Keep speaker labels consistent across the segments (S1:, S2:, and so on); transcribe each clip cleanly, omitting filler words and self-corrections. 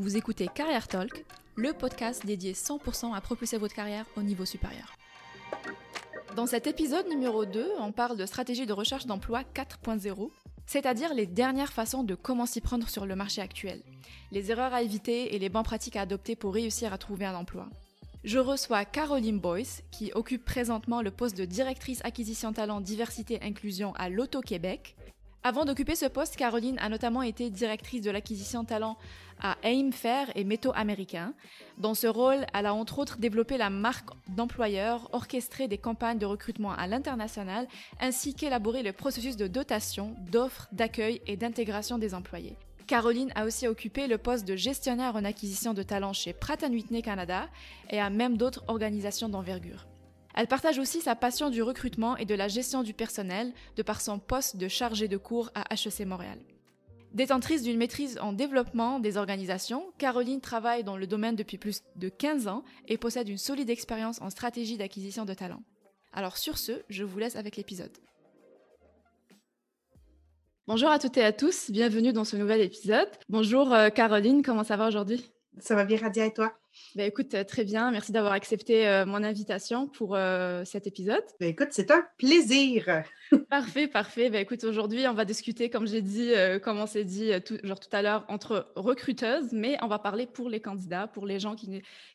S1: Vous écoutez Carrière Talk, le podcast dédié 100% à propulser votre carrière au niveau supérieur. Dans cet épisode numéro 2, on parle de stratégie de recherche d'emploi 4.0, c'est-à-dire les dernières façons de comment s'y prendre sur le marché actuel, les erreurs à éviter et les bonnes pratiques à adopter pour réussir à trouver un emploi. Je reçois Caroline Boyce, qui occupe présentement le poste de directrice acquisition talent, diversité, inclusion à l'Auto-Québec. Avant d'occuper ce poste, Caroline a notamment été directrice de l'acquisition talent à AIM Fair et Métaux Américains. Dans ce rôle, elle a entre autres développé la marque d'employeur, orchestré des campagnes de recrutement à l'international, ainsi qu'élaboré le processus de dotation, d'offres, d'accueil et d'intégration des employés. Caroline a aussi occupé le poste de gestionnaire en acquisition de talent chez Pratt & Whitney Canada et à même d'autres organisations d'envergure. Elle partage aussi sa passion du recrutement et de la gestion du personnel de par son poste de chargée de cours à HEC Montréal. Détentrice d'une maîtrise en développement des organisations, Caroline travaille dans le domaine depuis plus de 15 ans et possède une solide expérience en stratégie d'acquisition de talent. Alors sur ce, je vous laisse avec l'épisode. Bonjour à toutes et à tous, bienvenue dans ce nouvel épisode. Bonjour Caroline, comment ça va aujourd'hui?
S2: Ça va bien, Radia, et toi?
S1: Écoute, très bien. Merci d'avoir accepté mon invitation pour cet épisode.
S2: Écoute, c'est un plaisir.
S1: Parfait. Écoute, aujourd'hui, on va discuter, comme j'ai dit, comme on s'est dit tout à l'heure, entre recruteuses, mais on va parler pour les candidats, pour les gens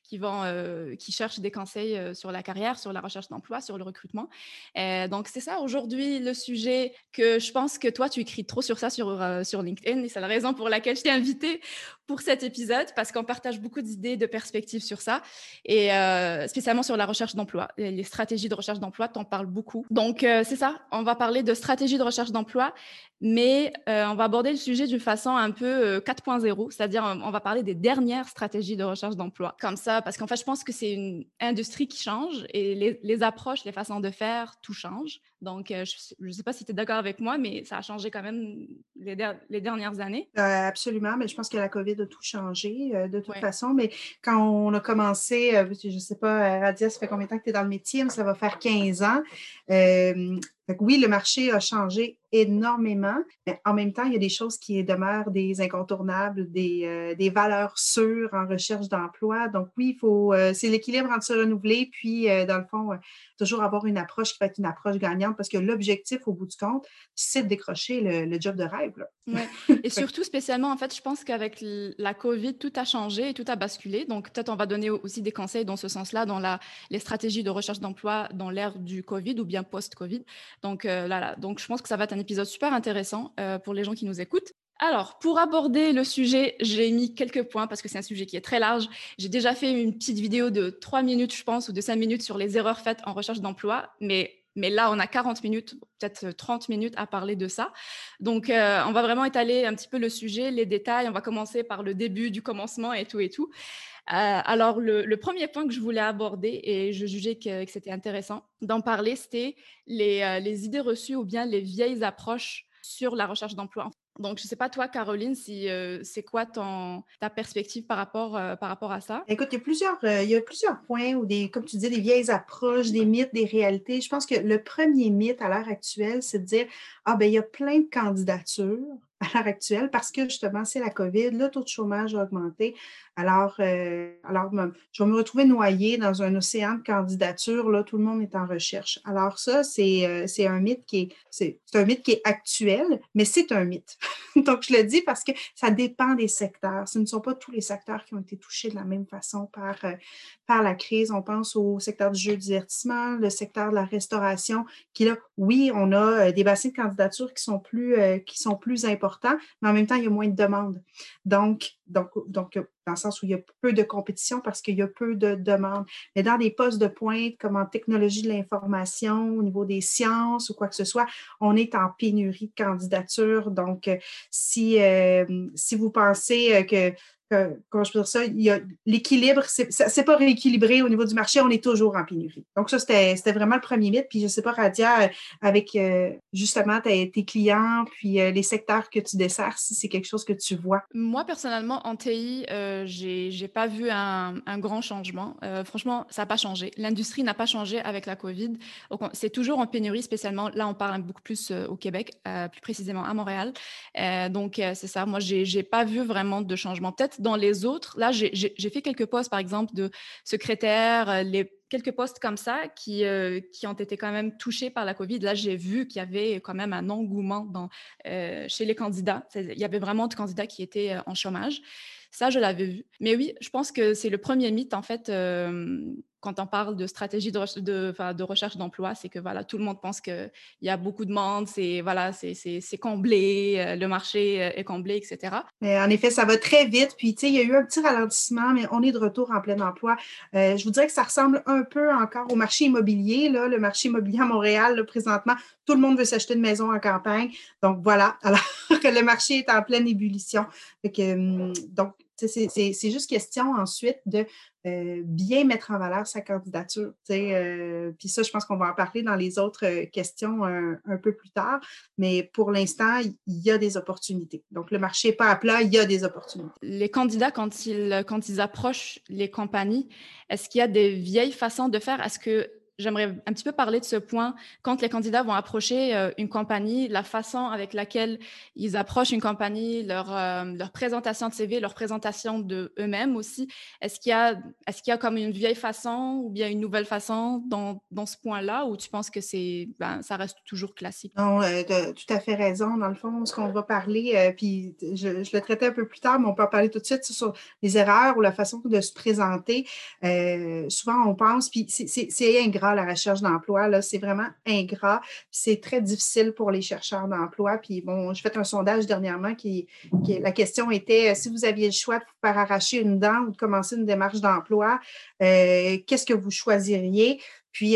S1: qui cherchent des conseils sur la carrière, sur la recherche d'emploi, sur le recrutement. Donc, c'est ça aujourd'hui le sujet que je pense que toi, tu écris trop sur ça sur LinkedIn, et c'est la raison pour laquelle je t'ai invitée pour cet épisode, parce qu'on partage beaucoup d'idées, de perspectives sur ça, et spécialement sur la recherche d'emploi. Les stratégies de recherche d'emploi, t'en parles beaucoup. Donc, c'est ça, on va parler de stratégie de recherche d'emploi, mais on va aborder le sujet d'une façon un peu 4.0, c'est-à-dire on va parler des dernières stratégies de recherche d'emploi. Comme ça, parce qu'en fait, je pense que c'est une industrie qui change et les approches, les façons de faire, tout change. Donc, je ne sais pas si tu es d'accord avec moi, mais ça a changé quand même les dernières années.
S2: Absolument, mais je pense que la COVID a tout changé de toute
S1: Ouais.
S2: façon. Mais quand on a commencé, je ne sais pas, Radia, ça fait combien de temps que tu es dans le métier, mais ça va faire 15 ans. Fait que oui, le marché a changé énormément, mais en même temps, il y a des choses qui demeurent des incontournables, des valeurs sûres en recherche d'emploi. Donc oui, il faut, c'est l'équilibre entre se renouveler, puis dans le fond, toujours avoir une approche qui va être une approche gagnante, parce que l'objectif, au bout du compte, c'est de décrocher le job de rêve.
S1: Ouais. Et surtout, spécialement, en fait, je pense qu'avec la COVID, tout a changé et tout a basculé. Donc, peut-être on va donner aussi des conseils dans ce sens-là, dans les stratégies de recherche d'emploi dans l'ère du COVID ou bien post-COVID. Donc, Donc, je pense que ça va être un épisode super intéressant pour les gens qui nous écoutent. Alors, pour aborder le sujet, j'ai mis quelques points parce que c'est un sujet qui est très large. J'ai déjà fait une petite vidéo de 3 minutes, je pense, ou de 5 minutes sur les erreurs faites en recherche d'emploi, mais là, on a 40 minutes, peut-être 30 minutes à parler de ça. Donc, on va vraiment étaler un petit peu le sujet, les détails. On va commencer par le début du commencement et tout et tout. Alors, le premier point que je voulais aborder, et je jugeais que c'était intéressant d'en parler, c'était les idées reçues ou bien les vieilles approches sur la recherche d'emploi. Donc, je ne sais pas toi, Caroline, si c'est quoi ta perspective par rapport à ça?
S2: Écoute, il y a plusieurs points ou comme tu dis, des vieilles approches, des mythes, des réalités. Je pense que le premier mythe à l'heure actuelle, c'est de dire, il y a plein de candidatures à l'heure actuelle parce que justement, c'est la COVID, le taux de chômage a augmenté. Alors, je vais me retrouver noyée dans un océan de candidatures. Là, tout le monde est en recherche. Alors ça, c'est un mythe c'est un mythe qui est actuel, mais c'est un mythe. Donc, je le dis parce que ça dépend des secteurs. Ce ne sont pas tous les secteurs qui ont été touchés de la même façon par la crise. On pense au secteur du jeu et du divertissement, le secteur de la restauration, qui là, oui, on a des bassins de candidatures qui sont plus importants, mais en même temps, il y a moins de demandes. Donc, dans le sens où il y a peu de compétition parce qu'il y a peu de demandes. Mais dans des postes de pointe comme en technologie de l'information, au niveau des sciences ou quoi que ce soit, on est en pénurie de candidatures. Donc, si vous pensez comment je peux dire ça, l'équilibre, c'est pas rééquilibré au niveau du marché, on est toujours en pénurie. Donc ça, c'était vraiment le premier mythe. Puis je sais pas, Radia, avec justement tes clients, puis les secteurs que tu desserres, si c'est quelque chose que tu vois.
S1: Moi, personnellement, en TI, j'ai pas vu un grand changement. Franchement, ça n'a pas changé. L'industrie n'a pas changé avec la COVID. C'est toujours en pénurie, spécialement. Là, on parle beaucoup plus au Québec, plus précisément à Montréal. Donc, c'est ça. Moi, j'ai pas vu vraiment de changement. Peut-être fait, dans les autres, là, j'ai fait quelques postes, par exemple, de secrétaire, quelques postes comme ça qui ont été quand même touchés par la COVID. Là, j'ai vu qu'il y avait quand même un engouement chez les candidats. Il y avait vraiment de candidats qui étaient en chômage. Ça, je l'avais vu. Mais oui, je pense que c'est le premier mythe, en fait, quand on parle de stratégie de recherche d'emploi, c'est que voilà, tout le monde pense qu'il y a beaucoup de monde, c'est comblé, le marché est comblé, etc.
S2: Mais en effet, ça va très vite. Puis, tu sais, il y a eu un petit ralentissement, mais on est de retour en plein emploi. Je vous dirais que ça ressemble un peu encore au marché immobilier, là, le marché immobilier à Montréal, là, présentement. Tout le monde veut s'acheter une maison en campagne. Donc, voilà. Alors que le marché est en pleine ébullition. Fait que, donc, c'est juste question ensuite de bien mettre en valeur sa candidature. Puis ça, je pense qu'on va en parler dans les autres questions un peu plus tard. Mais pour l'instant, il y a des opportunités. Donc, le marché n'est pas à plat, il y a des opportunités.
S1: Les candidats, quand ils approchent les compagnies, est-ce qu'il y a des vieilles façons de faire? Est-ce que j'aimerais un petit peu parler de ce point. Quand les candidats vont approcher une compagnie, la façon avec laquelle ils approchent une compagnie, leur présentation de CV, leur présentation de eux-mêmes aussi, est-ce qu'il y a comme une vieille façon ou bien une nouvelle façon dans ce point-là, ou tu penses que ça reste toujours classique?
S2: Non, tu as tout à fait raison. Dans le fond, ce qu'on va parler, puis je le traitais un peu plus tard, mais on peut en parler tout de suite sur les erreurs ou la façon de se présenter. Souvent, on pense, puis c'est ingrat, la recherche d'emploi, là, c'est vraiment ingrat. C'est très difficile pour les chercheurs d'emploi. Puis bon, j'ai fait un sondage dernièrement la question était, si vous aviez le choix de vous faire arracher une dent ou de commencer une démarche d'emploi, qu'est-ce que vous choisiriez? Puis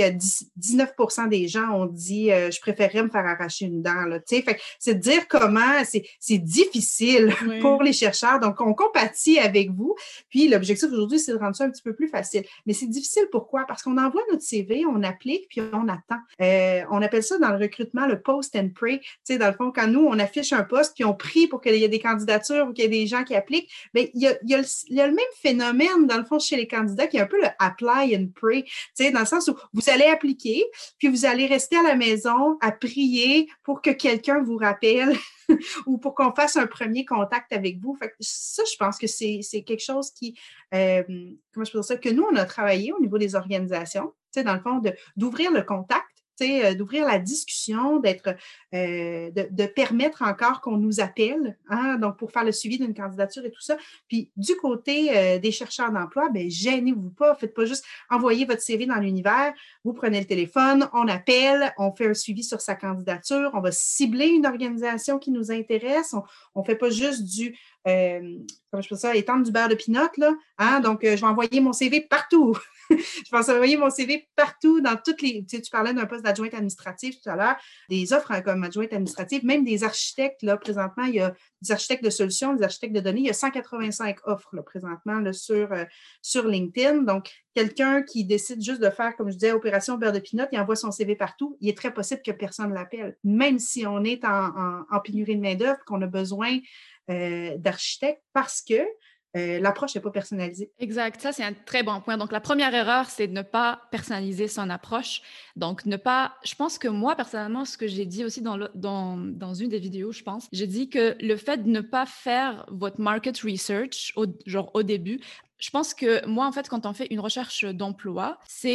S2: 19 des gens ont dit je préférerais me faire arracher une dent. Là, fait que c'est de dire comment c'est difficile pour les chercheurs. Donc, on compatit avec vous. Puis l'objectif aujourd'hui, c'est de rendre ça un petit peu plus facile. Mais c'est difficile pourquoi? Parce qu'on envoie notre CV, on applique, puis on attend. On appelle ça dans le recrutement le post and pray. Dans le fond, quand nous, on affiche un poste, puis on prie pour qu'il y ait des candidatures ou qu'il y ait des gens qui appliquent, bien, il y a le même phénomène, dans le fond, chez les candidats, qui est un peu le apply and pray. Dans le sens où vous allez appliquer, puis vous allez rester à la maison à prier pour que quelqu'un vous rappelle ou pour qu'on fasse un premier contact avec vous. Fait que ça, je pense que c'est quelque chose qui, comment je peux dire ça, que nous, on a travaillé au niveau des organisations, dans le fond, d'ouvrir le contact, d'ouvrir la discussion, de permettre encore qu'on nous appelle, hein, donc pour faire le suivi d'une candidature et tout ça. Puis du côté des chercheurs d'emploi, ben gênez-vous pas, faites pas juste envoyer votre CV dans l'univers, vous prenez le téléphone, on appelle, on fait un suivi sur sa candidature, on va cibler une organisation qui nous intéresse, on fait pas juste comment je peux dire ça, étendre du beurre de pinot, là, hein, donc je vais envoyer mon CV partout. Je vais envoyer mon CV partout dans toutes les. Tu parlais d'un poste d'adjointe administrative tout à l'heure, des offres comme adjointe administrative, même des architectes, là, présentement, il y a des architectes de solutions, des architectes de données, il y a 185 offres, là, présentement, là, sur LinkedIn. Donc, quelqu'un qui décide juste de faire, comme je disais, opération beurre de pinot, il envoie son CV partout, il est très possible que personne ne l'appelle. Même si on est en pénurie de main-d'œuvre, qu'on a besoin d'architectes, parce que l'approche n'est pas personnalisée.
S1: Exact, ça c'est un très bon point. Donc la première erreur, c'est de ne pas personnaliser son approche. Donc je pense que moi personnellement, ce que j'ai dit aussi dans une des vidéos, je pense, j'ai dit que le fait de ne pas faire votre market research au début, je pense que moi, en fait, quand on fait une recherche d'emploi,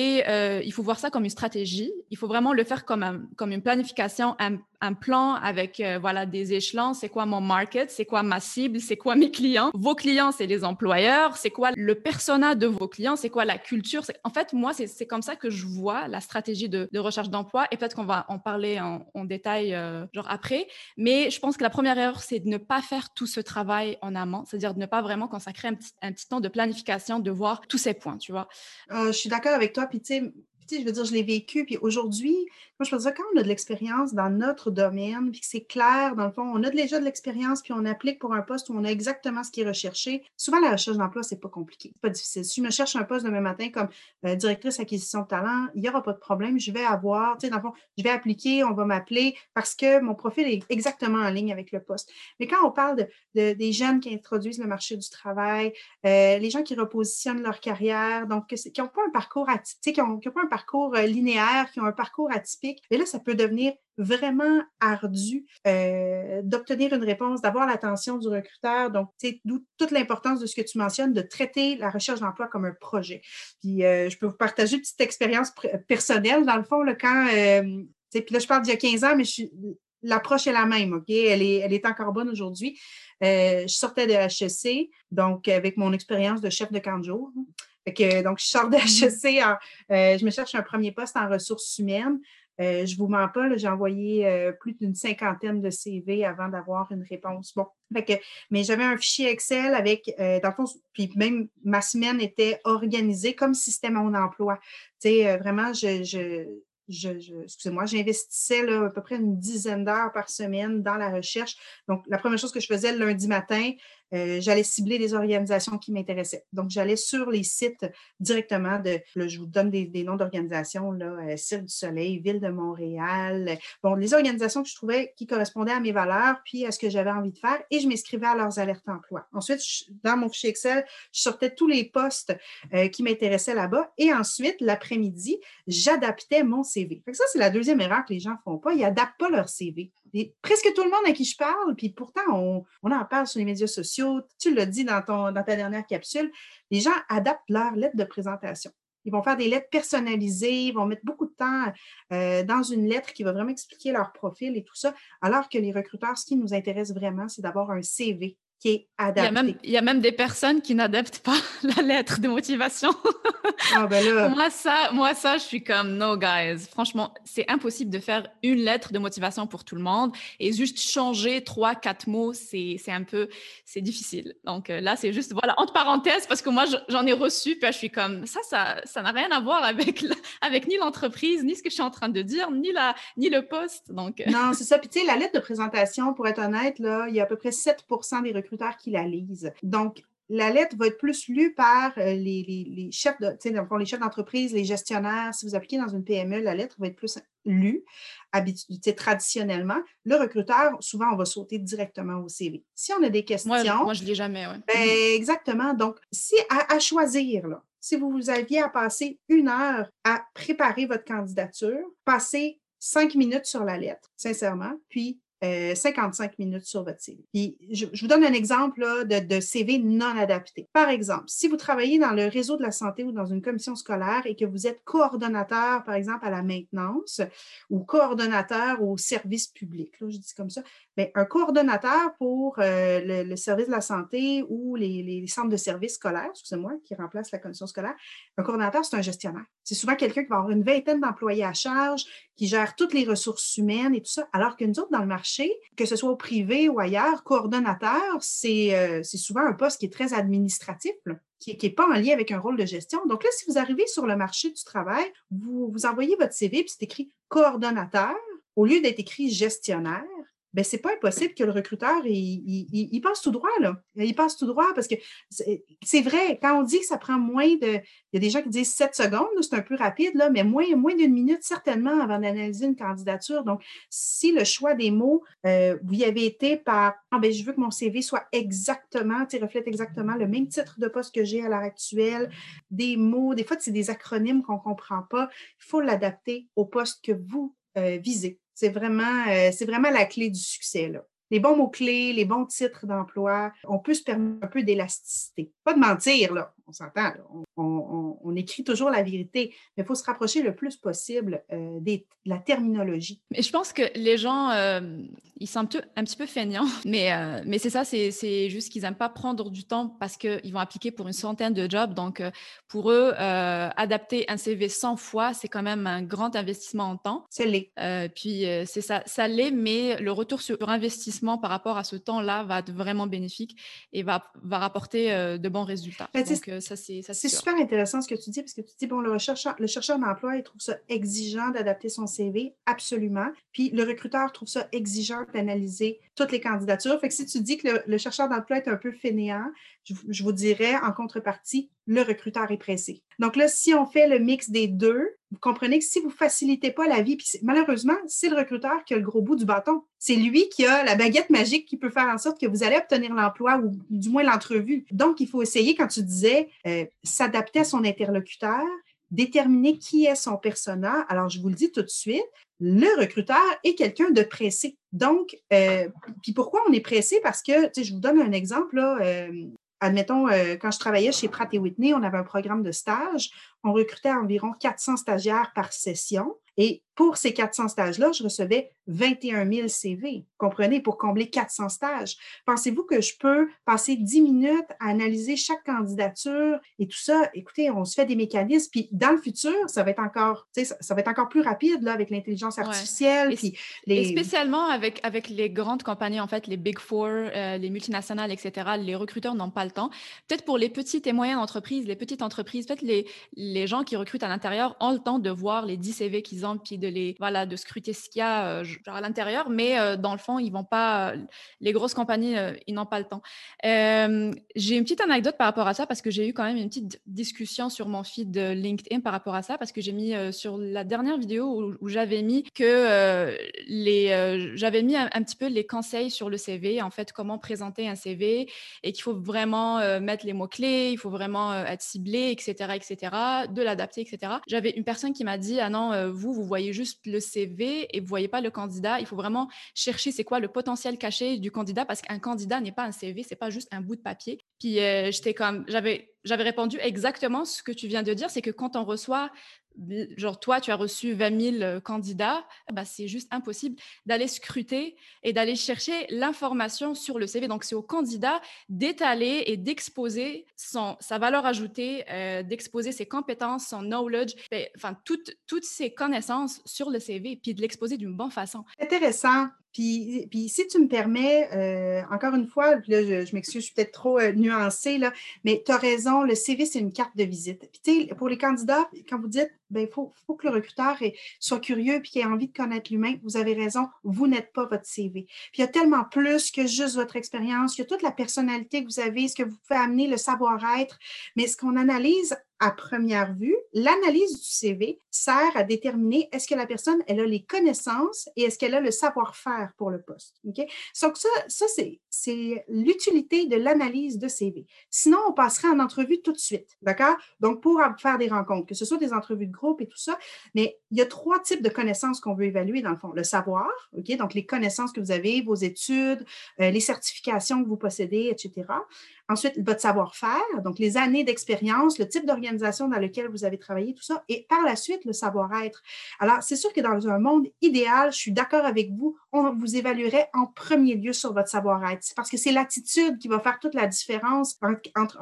S1: il faut voir ça comme une stratégie. Il faut vraiment le faire comme une planification, un plan avec des échelons. C'est quoi mon market? C'est quoi ma cible? C'est quoi mes clients? Vos clients, c'est les employeurs. C'est quoi le persona de vos clients? C'est quoi la culture? En fait, moi, c'est comme ça que je vois la stratégie de recherche d'emploi. Et peut-être qu'on va en parler en détail après. Mais je pense que la première erreur, c'est de ne pas faire tout ce travail en amont. C'est-à-dire de ne pas vraiment consacrer un petit temps de planification, de voir tous ces points, tu vois.
S2: Je suis d'accord avec toi. Puis, tu sais, je veux dire, je l'ai vécu. Puis aujourd'hui, moi, je pense que quand on a de l'expérience dans notre domaine, puis que c'est clair, dans le fond, on a déjà de l'expérience, puis on applique pour un poste où on a exactement ce qui est recherché. Souvent, la recherche d'emploi, c'est pas compliqué. C'est pas difficile. Si je me cherche un poste demain matin comme directrice acquisition de talent, il n'y aura pas de problème. Je vais avoir, tu sais, dans le fond, je vais appliquer, on va m'appeler parce que mon profil est exactement en ligne avec le poste. Mais quand on parle des jeunes qui introduisent le marché du travail, les gens qui repositionnent leur carrière, donc qui n'ont pas un parcours parcours linéaire, qui ont un parcours atypique. Et là, ça peut devenir vraiment ardu d'obtenir une réponse, d'avoir l'attention du recruteur. Donc, d'où toute l'importance de ce que tu mentionnes, de traiter la recherche d'emploi comme un projet. Puis, je peux vous partager une petite expérience personnelle, dans le fond, là, quand, puis là, je parle d'il y a 15 ans, mais l'approche est la même, OK? Elle est encore bonne aujourd'hui. Je sortais de HEC, donc avec mon expérience de chef de camp de jour. Donc, je sors de HEC, je me cherche un premier poste en ressources humaines. Je ne vous mens pas, là, j'ai envoyé plus d'une 50aine de CV avant d'avoir une réponse. Bon, mais j'avais un fichier Excel avec, dans le fond, puis même ma semaine était organisée comme si c'était mon emploi. Tu sais, vraiment, excusez-moi, j'investissais là, à peu près une dizaine d'heures par semaine dans la recherche. Donc, la première chose que je faisais le lundi matin, j'allais cibler des organisations qui m'intéressaient. Donc, j'allais sur les sites directement là, je vous donne des noms d'organisations, là, Cirque du Soleil, Ville de Montréal. Bon, les organisations que je trouvais qui correspondaient à mes valeurs puis à ce que j'avais envie de faire et je m'inscrivais à leurs alertes emploi. Ensuite, dans mon fichier Excel, je sortais tous les postes qui m'intéressaient là-bas et ensuite, l'après-midi, j'adaptais mon CV. Fait que ça, c'est la deuxième erreur que les gens ne font pas. Ils n'adaptent pas leur CV. Et presque tout le monde à qui je parle, puis pourtant, on en parle sur les médias sociaux, tu l'as dit dans ta dernière capsule, les gens adaptent leur lettre de présentation. Ils vont faire des lettres personnalisées, ils vont mettre beaucoup de temps dans une lettre qui va vraiment expliquer leur profil et tout ça, alors que les recruteurs, ce qui nous intéresse vraiment, c'est d'avoir un CV qui est adapté.
S1: Il y a même des personnes qui n'adaptent pas la lettre de motivation.
S2: Ah, ben là.
S1: Moi, ça, je suis comme, no, guys. Franchement, c'est impossible de faire une lettre de motivation pour tout le monde et juste changer 3-4 mots, c'est difficile. Donc là, c'est juste, voilà, entre parenthèses, parce que moi, j'en ai reçu, puis là, je suis comme, ça n'a rien à voir avec ni l'entreprise, ni ce que je suis en train de dire, ni le poste. Donc,
S2: Non, c'est ça. Puis, tu sais, la lettre de présentation, pour être honnête, là, il y a à peu près 7% des recruteurs qui la lisent. Donc, la lettre va être plus lue par les chefs les chefs d'entreprise, les gestionnaires. Si vous appliquez dans une PME, la lettre va être plus lue traditionnellement. Le recruteur, souvent, on va sauter directement au CV. Si on a des questions…
S1: Moi je ne l'ai jamais, ouais.
S2: Ben, exactement. Donc, si à choisir, là, si vous aviez à passer 1 heure à préparer votre candidature, passez 5 minutes sur la lettre, sincèrement, puis 55 minutes sur votre CV. Puis, je vous donne un exemple là, de CV non adapté. Par exemple, si vous travaillez dans le réseau de la santé ou dans une commission scolaire et que vous êtes coordonnateur, par exemple, à la maintenance ou coordonnateur au service public, là, je dis comme ça, bien, un coordonnateur pour le service de la santé ou les centres de services scolaires, excusez-moi, qui remplacent la commission scolaire, un coordonnateur, c'est un gestionnaire. C'est souvent quelqu'un qui va avoir une vingtaine d'employés à charge, qui gère toutes les ressources humaines et tout ça, alors que nous autres, dans le marché, que ce soit au privé ou ailleurs, coordonnateur, c'est souvent un poste qui est très administratif, là, qui n'est pas en lien avec un rôle de gestion. Donc là, si vous arrivez sur le marché du travail, vous envoyez votre CV, puis c'est écrit coordonnateur, au lieu d'être écrit gestionnaire, bien, c'est pas impossible que le recruteur, il passe tout droit, là. Il passe tout droit parce que c'est vrai, quand on dit que ça prend moins de… Il y a des gens qui disent 7 secondes, là, c'est un peu rapide, là, mais moins d'1 minute, certainement, avant d'analyser une candidature. Donc, si le choix des mots, vous y avez été par « Ah, bien, je veux que mon CV soit exactement, reflète exactement le même titre de poste que j'ai à l'heure actuelle », des mots, des fois, c'est des acronymes qu'on ne comprend pas. Il faut l'adapter au poste que vous visez. C'est vraiment la clé du succès, là. Les bons mots-clés, les bons titres d'emploi, on peut se permettre un peu d'élasticité. Pas de mentir, là, on s'entend, là. On écrit toujours la vérité, mais il faut se rapprocher le plus possible de la terminologie.
S1: Mais je pense que les gens, ils sont un petit peu feignants, mais c'est ça, c'est juste qu'ils n'aiment pas prendre du temps parce qu'ils vont appliquer pour une centaine de jobs. Donc, pour eux, adapter un CV 100 fois, c'est quand même un grand investissement en temps.
S2: C'est l'est.
S1: Puis, c'est ça l'est, mais le retour sur investissement par rapport à ce temps-là va être vraiment bénéfique et va rapporter de bons résultats.
S2: Ben,
S1: Donc, ça, c'est
S2: c'est
S1: sûr.
S2: super intéressant ce que tu dis, parce que tu dis, bon, le chercheur d'emploi, il trouve ça exigeant d'adapter son CV, absolument. Puis le recruteur trouve ça exigeant d'analyser toutes les candidatures. Fait que si tu dis que le chercheur d'emploi est un peu fainéant, je vous dirais, en contrepartie, le recruteur est pressé. Donc là, si on fait le mix des deux, vous comprenez que si vous ne facilitez pas la vie, puis malheureusement, c'est le recruteur qui a le gros bout du bâton. C'est lui qui a la baguette magique qui peut faire en sorte que vous allez obtenir l'emploi ou du moins l'entrevue. Donc, il faut essayer, quand tu disais, s'adapter à son interlocuteur, déterminer qui est son persona. Alors, je vous le dis tout de suite, le recruteur est quelqu'un de pressé. Donc, puis pourquoi on est pressé? Parce que, je vous donne un exemple, là, admettons, quand je travaillais chez Pratt& Whitney, on avait un programme de stage. On recrutait environ 400 stagiaires par session. Et pour ces 400 stages-là, je recevais 21 000 CV, comprenez, pour combler 400 stages. Pensez-vous que je peux passer 10 minutes à analyser chaque candidature et tout ça? Écoutez, on se fait des mécanismes. Puis dans le futur, ça va être encore, ça va être encore plus rapide là, avec l'intelligence artificielle.
S1: Et,
S2: puis
S1: et spécialement avec les grandes compagnies, en fait, les Big Four, les multinationales, etc., les recruteurs n'ont pas le temps. Peut-être pour les petites et moyennes entreprises, les petites entreprises, peut-être les gens qui recrutent à l'intérieur ont le temps de voir les 10 CV qu'ils ont, puis de scruter ce qu'il y a genre à l'intérieur, mais dans le fond, ils vont pas, les grosses compagnies, ils n'ont pas le temps. J'ai une petite anecdote par rapport à ça, parce que j'ai eu quand même une petite discussion sur mon feed de LinkedIn par rapport à ça, parce que j'ai mis sur la dernière vidéo où j'avais mis que j'avais mis un petit peu les conseils sur le CV, en fait, comment présenter un CV, et qu'il faut vraiment mettre les mots-clés, il faut vraiment être ciblé, etc., de l'adapter, etc. J'avais une personne qui m'a dit, ah non, vous voyez juste le CV et vous voyez pas le candidat. Il faut vraiment chercher c'est quoi le potentiel caché du candidat, parce qu'un candidat n'est pas un CV, c'est pas juste un bout de papier. Puis j'avais répondu exactement ce que tu viens de dire, c'est que quand on reçoit, genre toi, tu as reçu 20 000 candidats, c'est juste impossible d'aller scruter et d'aller chercher l'information sur le CV. Donc, c'est au candidat d'étaler et d'exposer sa valeur ajoutée, d'exposer ses compétences, son knowledge, enfin, toutes ses connaissances sur le CV, puis de l'exposer d'une bonne façon.
S2: Intéressant. Puis si tu me permets, encore une fois, puis là, je m'excuse, je suis peut-être trop nuancée, là, mais tu as raison, le CV, c'est une carte de visite. Puis tu sais, pour les candidats, quand vous dites, il faut que le recruteur soit curieux puis qu'il ait envie de connaître l'humain, vous avez raison, vous n'êtes pas votre CV. Puis il y a tellement plus que juste votre expérience, il y a toute la personnalité que vous avez, ce que vous pouvez amener, le savoir-être, mais ce qu'on analyse à première vue, l'analyse du CV sert à déterminer est-ce que la personne, elle a les connaissances et est-ce qu'elle a le savoir-faire pour le poste. Okay? Donc ça c'est l'utilité de l'analyse de CV. Sinon, on passerait en entrevue tout de suite, d'accord? Donc, pour faire des rencontres, que ce soit des entrevues de groupe et tout ça, mais il y a 3 types de connaissances qu'on veut évaluer dans le fond. Le savoir, OK? Donc, les connaissances que vous avez, vos études, les certifications que vous possédez, etc. Ensuite, votre savoir-faire, donc les années d'expérience, le type d'organisation dans lequel vous avez travaillé, tout ça. Et par la suite, le savoir-être. Alors, c'est sûr que dans un monde idéal, je suis d'accord avec vous, on vous évaluerait en premier lieu sur votre savoir-être. C'est parce que c'est l'attitude qui va faire toute la différence entre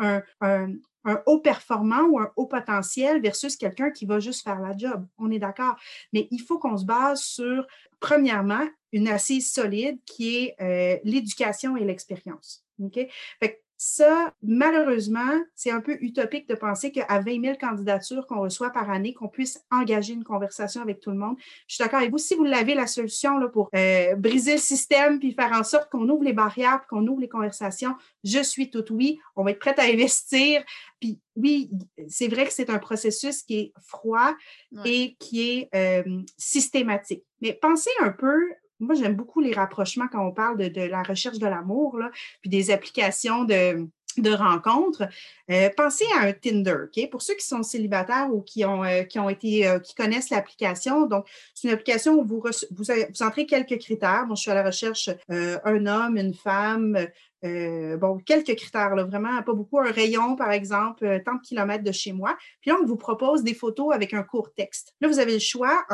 S2: un haut performant ou un haut potentiel versus quelqu'un qui va juste faire la job. On est d'accord. Mais il faut qu'on se base sur, premièrement, une assise solide qui est l'éducation et l'expérience. OK? Fait que ça, malheureusement, c'est un peu utopique de penser qu'à 20 000 candidatures qu'on reçoit par année, qu'on puisse engager une conversation avec tout le monde. Je suis d'accord avec vous. Si vous l'avez, la solution là, pour briser le système puis faire en sorte qu'on ouvre les barrières puis qu'on ouvre les conversations, je suis tout oui. On va être prête à investir. Puis oui, c'est vrai que c'est un processus qui est froid et qui est systématique. Mais pensez un peu. Moi, j'aime beaucoup les rapprochements quand on parle de la recherche de l'amour, là, puis des applications de rencontres. Pensez à un Tinder, OK? Pour ceux qui sont célibataires ou qui connaissent l'application. Donc, c'est une application où vous entrez quelques critères. Moi, je suis à la recherche un homme, une femme, quelques critères, là, vraiment pas beaucoup. Un rayon, par exemple, tant de kilomètres de chez moi. Puis là, on vous propose des photos avec un court texte. Là, vous avez le choix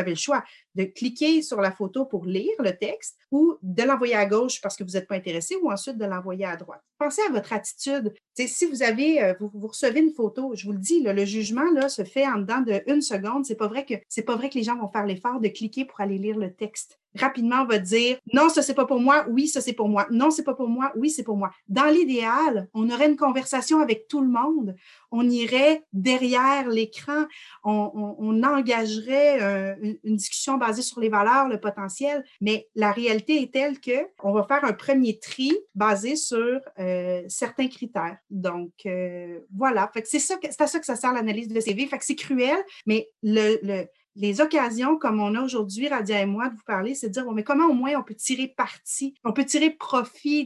S2: de cliquer sur la photo pour lire le texte ou de l'envoyer à gauche parce que vous n'êtes pas intéressé ou ensuite de l'envoyer à droite. Pensez à votre attitude. T'sais, si vous recevez une photo, je vous le dis, là, le jugement là, se fait en dedans d'1 seconde. C'est pas vrai que les gens vont faire l'effort de cliquer pour aller lire le texte. Rapidement, on va dire non, ça, c'est pas pour moi. Oui, ça, c'est pour moi. Non, c'est pas pour moi. Oui, c'est pour moi. Dans l'idéal, on aurait une conversation avec tout le monde. On irait derrière l'écran. On engagerait une discussion basée sur les valeurs, le potentiel. Mais la réalité est telle qu'on va faire un premier tri basé sur certains critères. Donc, voilà. Fait que c'est à ça que ça sert l'analyse de CV. Fait que c'est cruel, mais les occasions comme on a aujourd'hui, Radia et moi, de vous parler, c'est de dire, bon, mais comment au moins on peut tirer parti, on peut tirer profit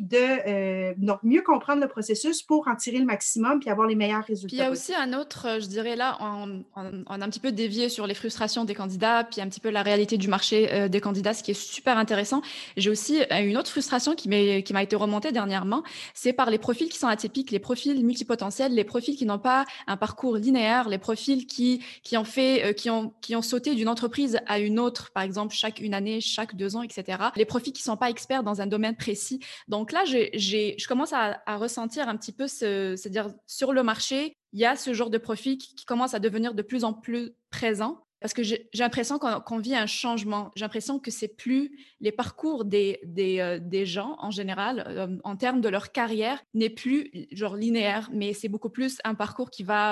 S2: donc mieux comprendre le processus pour en tirer le maximum puis avoir les meilleurs
S1: Puis il y
S2: résultats
S1: a aussi
S2: possibles.
S1: un autre, je dirais là, on a un petit peu dévié sur les frustrations des candidats, puis un petit peu la réalité du marché des candidats, ce qui est super intéressant. J'ai aussi une autre frustration qui m'a été remontée dernièrement, c'est par les profils qui sont atypiques, les profils multipotentiels, les profils qui n'ont pas un parcours linéaire, les profils qui ont fait, qui ont sauté d'une entreprise à une autre, par exemple chaque une année, chaque 2 ans, etc. Les profils qui sont pas experts dans un domaine précis. Donc là, je commence à ressentir un petit peu c'est-à-dire sur le marché, il y a ce genre de profil qui commence à devenir de plus en plus présent parce que j'ai l'impression qu'on vit un changement. J'ai l'impression que c'est plus les parcours des gens en général, en termes de leur carrière, n'est plus genre linéaire, mais c'est beaucoup plus un parcours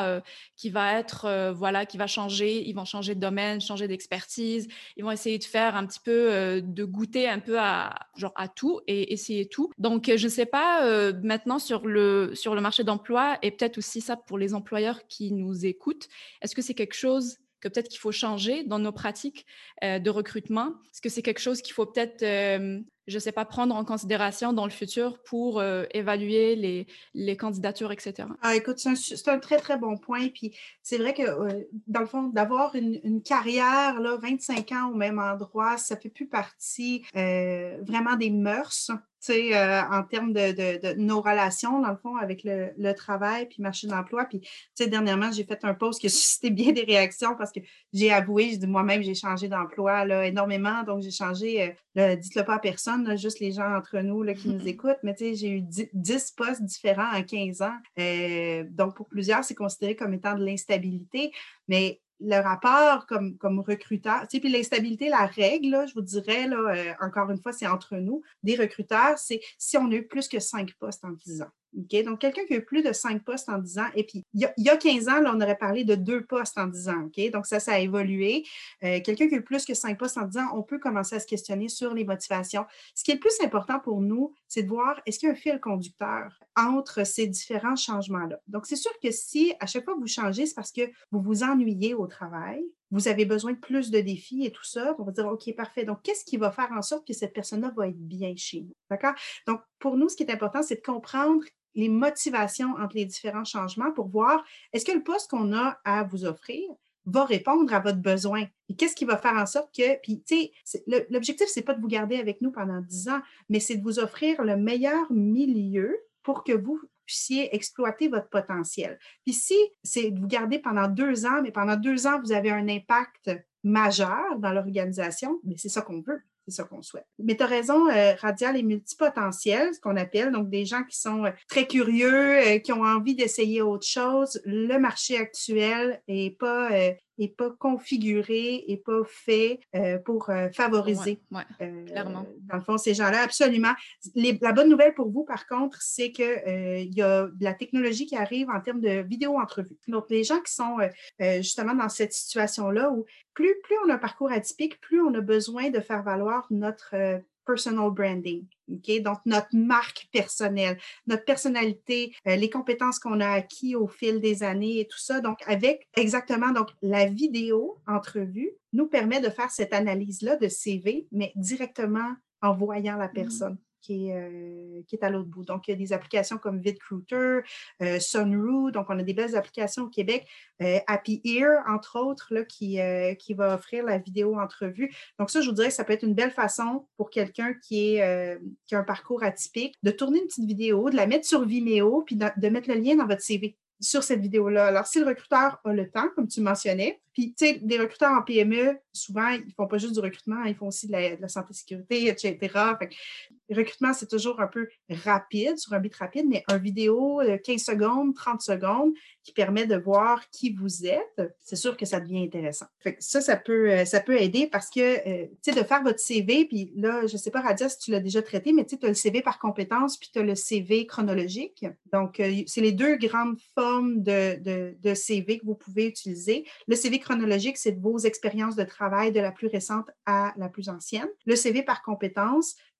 S1: qui va être, voilà, qui va changer. Ils vont changer de domaine, changer d'expertise. Ils vont essayer de faire un petit peu, de goûter un peu genre à tout et essayer tout. Donc, je ne sais pas maintenant sur le marché d'emploi et peut-être aussi ça pour les employeurs qui nous écoutent, est-ce que c'est quelque chose que peut-être qu'il faut changer dans nos pratiques de recrutement? Est-ce que c'est quelque chose qu'il faut peut-être, je ne sais pas, prendre en considération dans le futur pour évaluer les candidatures, etc.?
S2: Ah, écoute, c'est un très, très bon point. Puis c'est vrai que, dans le fond, d'avoir une carrière, là, 25 ans au même endroit, ça fait plus partie vraiment des mœurs, tu sais, en termes de nos relations, dans le fond, avec le travail puis le marché de l'emploi. Puis, tu sais, dernièrement, j'ai fait un post qui a suscité bien des réactions parce que j'ai avoué, je dis moi-même, j'ai changé d'emploi là, énormément. Donc, j'ai changé, dites-le pas à personne, là, juste les gens entre nous là, qui nous écoutent, mais tu sais, j'ai eu 10 postes différents en 15 ans. Donc, pour plusieurs, c'est considéré comme étant de l'instabilité, mais le rapport comme recruteur, tu sais, puis l'instabilité, la règle, là, je vous dirais, là, encore une fois, c'est entre nous, des recruteurs, c'est si on a eu plus que 5 postes en 10 ans. OK? Donc, quelqu'un qui a eu plus de 5 postes en 10 ans, et puis il y a 15 ans, là, on aurait parlé de 2 postes en 10 ans. OK? Donc, ça a évolué. Quelqu'un qui a eu plus que 5 postes en 10 ans, on peut commencer à se questionner sur les motivations. Ce qui est le plus important pour nous, c'est de voir est-ce qu'il y a un fil conducteur entre ces différents changements-là. Donc, c'est sûr que si à chaque fois que vous changez, c'est parce que vous vous ennuyez au travail, vous avez besoin de plus de défis et tout ça, on va dire, OK, parfait. Donc, qu'est-ce qui va faire en sorte que cette personne-là va être bien chez nous? D'accord? Donc, pour nous, ce qui est important, c'est de comprendre les motivations entre les différents changements pour voir est-ce que le poste qu'on a à vous offrir va répondre à votre besoin. Et qu'est-ce qui va faire en sorte que, puis tu sais, l'objectif, c'est pas de vous garder avec nous pendant 10 ans, mais c'est de vous offrir le meilleur milieu pour que vous puissiez exploiter votre potentiel. Puis si c'est de vous garder pendant 2 ans, mais pendant 2 ans, vous avez un impact majeur dans l'organisation, mais c'est ça qu'on veut. C'est ça qu'on souhaite. Mais tu as raison, radial et multipotentiel, ce qu'on appelle, donc des gens qui sont très curieux, qui ont envie d'essayer autre chose. Le marché actuel est pas configuré, est pas fait pour
S1: Ouais,
S2: favoriser.
S1: ouais, clairement.
S2: Dans le fond, ces gens-là, absolument. La bonne nouvelle pour vous, par contre, c'est qu'il y a de la technologie qui arrive en termes de vidéo-entrevue. Donc, les gens qui sont justement dans cette situation-là où plus on a un parcours atypique, plus on a besoin de faire valoir notre personal branding. OK? Donc, notre marque personnelle, notre personnalité, les compétences qu'on a acquis au fil des années et tout ça. Donc, avec exactement, donc, la vidéo entrevue nous permet de faire cette analyse-là de CV, mais directement en voyant la personne qui est à l'autre bout. Donc, il y a des applications comme VidCruiter, Sunroo, donc on a des belles applications au Québec, Happy Ear, entre autres, là, qui va offrir la vidéo entrevue. Donc, ça, je vous dirais que ça peut être une belle façon pour quelqu'un qui a un parcours atypique, de tourner une petite vidéo, de la mettre sur Vimeo, puis de mettre le lien dans votre CV sur cette vidéo-là. Alors, si le recruteur a le temps, comme tu mentionnais, puis, tu sais, des recruteurs en PME, souvent, ils ne font pas juste du recrutement, ils font aussi de la santé-sécurité, etc. Fait que, le recrutement, c'est toujours un peu rapide, sur un bit rapide, mais un vidéo de 15 secondes, 30 secondes, qui permet de voir qui vous êtes, c'est sûr que ça devient intéressant. Fait que ça peut aider parce que, tu sais, de faire votre CV, puis là, je ne sais pas, Radia, si tu l'as déjà traité, mais tu sais, tu as le CV par compétence, puis tu as le CV chronologique. Donc, c'est les deux grandes formes de CV que vous pouvez utiliser. Le CV chronologique, c'est vos expériences de travail de la plus récente à la plus ancienne. Le CV par compétence,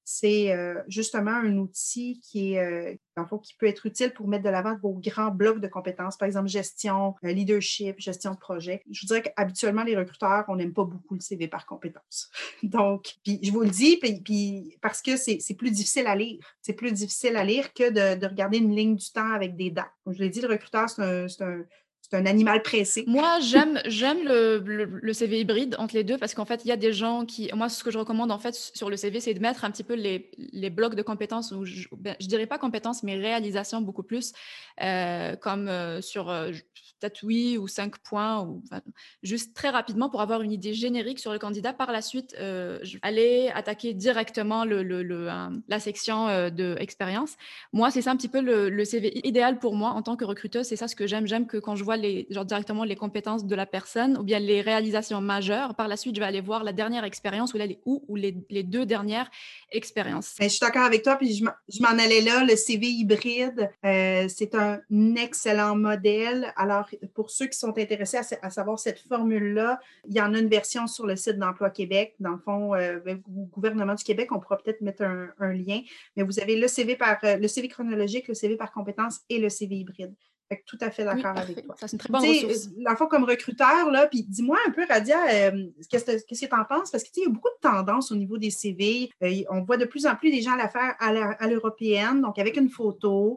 S2: c'est justement un outil qui est, dans le fond, qui peut être utile pour mettre de l'avant vos grands blocs de compétences, par exemple gestion, leadership, gestion de projet. Je vous dirais qu'habituellement, les recruteurs, on n'aime pas beaucoup le CV par compétences. Donc, puis je vous le dis, puis parce que c'est plus difficile à lire. C'est plus difficile à lire que de regarder une ligne du temps avec des dates. Comme je l'ai dit, le recruteur, c'est un animal pressé.
S1: Moi, j'aime le CV hybride entre les deux parce qu'en fait, il y a des gens qui... Moi, ce que je recommande en fait sur le CV, c'est de mettre un petit peu les blocs de compétences, ou je dirais pas compétences, mais réalisations beaucoup plus, comme sur peut-être 8 ou 5 points, ou enfin, juste très rapidement pour avoir une idée générique sur le candidat. Par la suite, je vais aller attaquer directement la section de expérience. Moi, c'est ça un petit peu le CV idéal pour moi en tant que recruteuse. C'est ça ce que j'aime. J'aime que quand je vois directement les compétences de la personne ou bien les réalisations majeures, par la suite, je vais aller voir la dernière expérience ou les 2 dernières expériences.
S2: Ben, je suis d'accord avec toi, puis je m'en allais là. Le CV hybride, c'est un excellent modèle. Alors, pour ceux qui sont intéressés à savoir cette formule-là, il y en a une version sur le site d'Emploi Québec. Dans le fond, au gouvernement du Québec, on pourra peut-être mettre un lien, mais vous avez le CV chronologique, le CV par compétence et le CV hybride. Fait que tout à fait
S1: Oui,
S2: d'accord
S1: parfait.
S2: avec toi.
S1: Ça, c'est une très bonne
S2: Tu sais,
S1: ressource.
S2: dans le fond, comme recruteur, là, puis dis-moi un peu, Radia, qu'est-ce que tu en penses? Parce que, tu sais, il y a beaucoup de tendances au niveau des CV. On voit de plus en plus des gens la faire à l'européenne, donc avec une photo,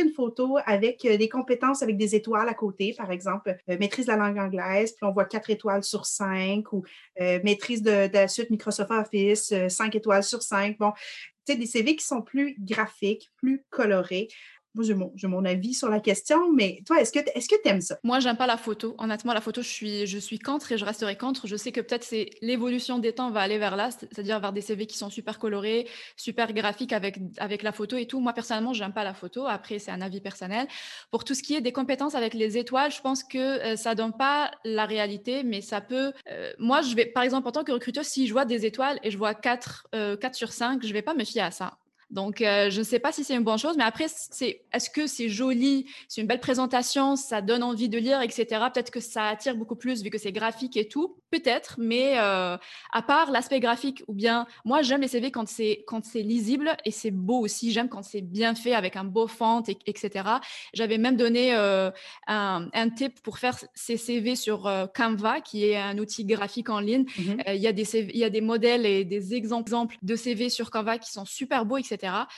S2: avec des compétences avec des étoiles à côté, par exemple, maîtrise de la langue anglaise, puis on voit 4 étoiles sur 5, ou maîtrise de la suite Microsoft Office, 5 étoiles sur 5. Bon, tu sais, des CV qui sont plus graphiques, plus colorés. Moi, j'ai mon avis sur la question, mais toi, est-ce que tu aimes ça?
S1: Moi, j'aime pas la photo. Honnêtement, la photo, je suis contre et je resterai contre. Je sais que peut-être c'est l'évolution des temps va aller vers là, c'est-à-dire vers des CV qui sont super colorés, super graphiques avec la photo et tout. Moi, personnellement, j'aime pas la photo. Après, c'est un avis personnel. Pour tout ce qui est des compétences avec les étoiles, je pense que ça donne pas la réalité, mais ça peut. Moi, je vais, par exemple, en tant que recruteuse, si je vois des étoiles et je vois 4 sur 5, je vais pas me fier à ça. Donc, je ne sais pas si c'est une bonne chose, mais après, est-ce que c'est joli, c'est une belle présentation, ça donne envie de lire, etc. Peut-être que ça attire beaucoup plus vu que c'est graphique et tout, peut-être, mais à part l'aspect graphique, ou bien, moi, j'aime les CV quand c'est lisible et c'est beau aussi. J'aime quand c'est bien fait avec un beau font, etc. J'avais même donné un tip pour faire ces CV sur Canva, qui est un outil graphique en ligne.
S2: Mhm.
S1: Il y a des modèles et des exemples de CV sur Canva qui sont super beaux, etc.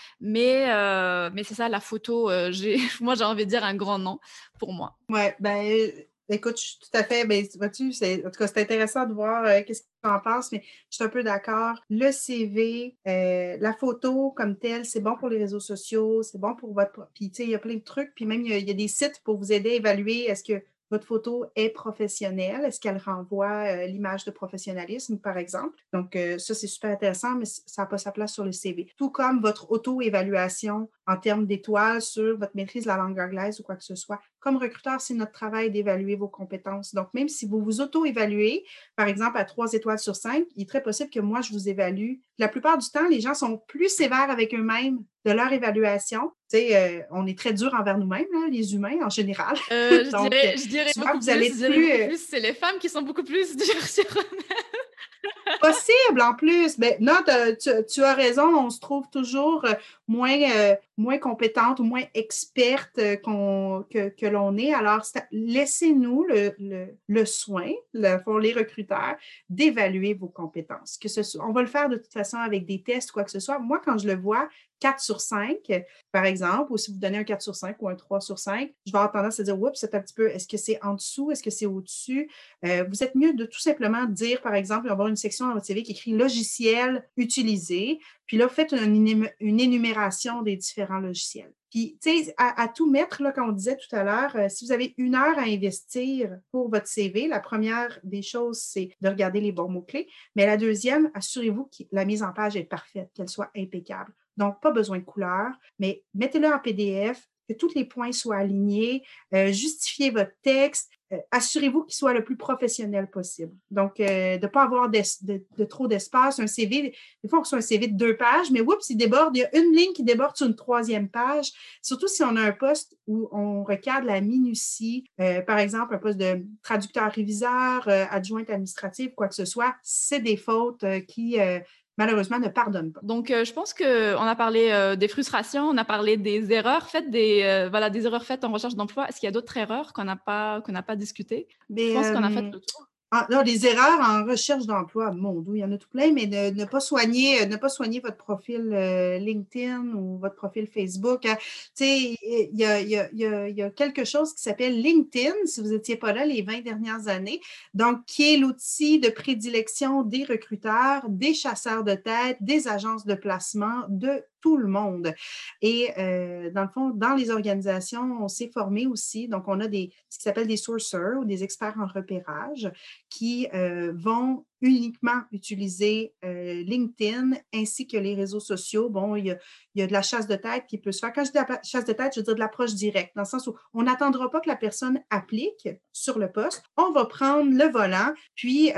S1: Mais c'est ça, la photo, moi, j'ai envie de dire un grand non pour moi.
S2: Ouais, ben, écoute, je suis tout à fait, ben, vois-tu, en tout cas, c'est intéressant de voir qu'est-ce que tu en penses, mais je suis un peu d'accord. Le CV, la photo comme telle, c'est bon pour les réseaux sociaux, c'est bon pour votre, puis tu sais, il y a plein de trucs, puis même il y a des sites pour vous aider à évaluer est-ce que votre photo est professionnelle, est-ce qu'elle renvoie l'image de professionnalisme, par exemple. Donc, ça, c'est super intéressant, mais ça n'a pas sa place sur le CV. Tout comme votre auto-évaluation en termes d'étoiles sur votre maîtrise de la langue anglaise ou quoi que ce soit. Comme recruteur, c'est notre travail d'évaluer vos compétences. Donc, même si vous vous auto-évaluez, par exemple, à 3 étoiles sur 5, il est très possible que moi, je vous évalue. La plupart du temps, les gens sont plus sévères avec eux-mêmes de leur évaluation. Tu sais, on est très dur envers nous-mêmes, hein, les humains en général. Donc,
S1: Je dirais
S2: souvent,
S1: beaucoup
S2: vous allez
S1: plus,
S2: être plus
S1: c'est les femmes qui sont beaucoup plus dures sur
S2: possible en plus. Mais non, tu as raison, on se trouve toujours moins compétente ou moins experte que l'on est. Alors, laissez-nous le soin, pour les recruteurs, d'évaluer vos compétences. On va le faire de toute façon avec des tests, quoi que ce soit. Moi, quand je le vois, 4 sur 5, par exemple, ou si vous donnez un 4 sur 5 ou un 3 sur 5, je vais avoir tendance à dire, oups, c'est un petit peu, est-ce que c'est en dessous, est-ce que c'est au-dessus? Vous êtes mieux de tout simplement dire, par exemple, avoir une section dans votre CV qui écrit logiciel utilisé, puis là, faites une énumération des différents logiciels. Puis, tu sais, à tout mettre, là, comme on disait tout à l'heure, si vous avez 1 heure à investir pour votre CV, la première des choses, c'est de regarder les bons mots-clés. Mais la deuxième, assurez-vous que la mise en page est parfaite, qu'elle soit impeccable. Donc, pas besoin de couleur, mais mettez-le en PDF, que tous les points soient alignés, justifiez votre texte, assurez-vous qu'il soit le plus professionnel possible. Donc, de ne pas avoir de trop d'espace. Un CV, des fois, on reçoit un CV de 2 pages, mais oups, il déborde. Il y a une ligne qui déborde sur une 3e page. Surtout si on a un poste où on requiert de la minutie, par exemple, un poste de traducteur-réviseur, adjointe administrative, quoi que ce soit, c'est des fautes malheureusement, ne pardonne pas.
S1: Donc, je pense qu'on a parlé des frustrations, on a parlé des erreurs faites, des erreurs faites en recherche d'emploi. Est-ce qu'il y a d'autres erreurs qu'on n'a pas discutées? Je
S2: Mais
S1: pense qu'on a fait le tour.
S2: non, les erreurs en recherche d'emploi, mon Dieu, il y en a tout plein, mais ne pas soigner votre profil LinkedIn ou votre profil Facebook. Hein. Tu sais, il y a quelque chose qui s'appelle LinkedIn, si vous n'étiez pas là les 20 dernières années, donc qui est l'outil de prédilection des recruteurs, des chasseurs de tête, des agences de placement, de tout le monde. Et dans le fond, dans les organisations, on s'est formé aussi. Donc, on a ce qui s'appelle des sourceurs ou des experts en repérage qui vont uniquement utiliser LinkedIn ainsi que les réseaux sociaux. Bon, il y a de la chasse de tête qui peut se faire. Quand je dis de la chasse de tête, je veux dire de l'approche directe, dans le sens où on n'attendra pas que la personne applique sur le poste. On va prendre le volant, puis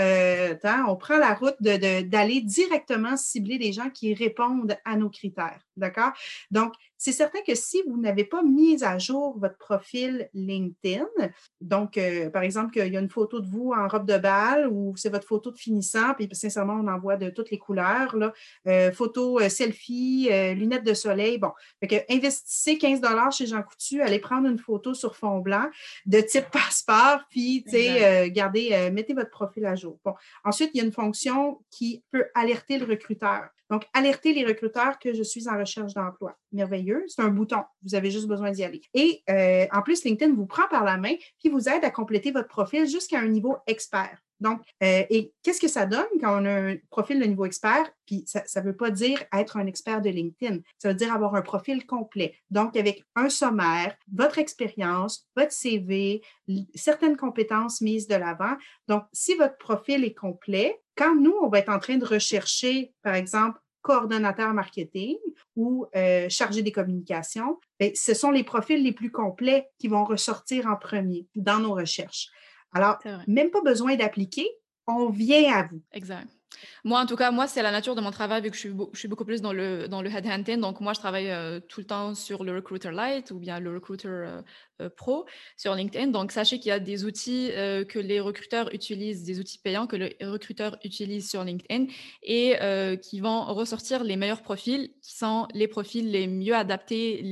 S2: on prend la route d'aller directement cibler les gens qui répondent à nos critères. D'accord? Donc, c'est certain que si vous n'avez pas mis à jour votre profil LinkedIn, donc, par exemple, qu'il y a une photo de vous en robe de bal ou c'est votre photo de finissant, puis sincèrement, on en voit de toutes les couleurs, là, photo selfie, lunettes de soleil, bon. Fait que investissez 15 chez Jean Coutu, allez prendre une photo sur fond blanc de type passeport, puis, tu sais, mettez votre profil à jour. Bon. Ensuite, il y a une fonction qui peut alerter le recruteur. Donc, alerter les recruteurs que je suis en recherche d'emploi. Merveilleux. C'est un bouton. Vous avez juste besoin d'y aller. Et en plus, LinkedIn vous prend par la main puis vous aide à compléter votre profil jusqu'à un niveau expert. Donc, et qu'est-ce que ça donne quand on a un profil de niveau expert? Puis ça ne veut pas dire être un expert de LinkedIn. Ça veut dire avoir un profil complet. Donc, avec un sommaire, votre expérience, votre CV, certaines compétences mises de l'avant. Donc, si votre profil est complet, quand nous, on va être en train de rechercher, par exemple, coordonnateur marketing ou chargé des communications, bien, ce sont les profils les plus complets qui vont ressortir en premier dans nos recherches. Alors, même pas besoin d'appliquer, on vient à vous.
S1: Exact. Moi, en tout cas, c'est la nature de mon travail vu que je suis beaucoup plus dans le headhunting. Donc, moi, je travaille tout le temps sur le Recruiter Lite ou bien le Recruiter Pro sur LinkedIn. Donc, sachez qu'il y a des outils que les recruteurs utilisent, des outils payants que les recruteurs utilisent sur LinkedIn et qui vont ressortir les meilleurs profils, qui sont les profils les mieux adaptés,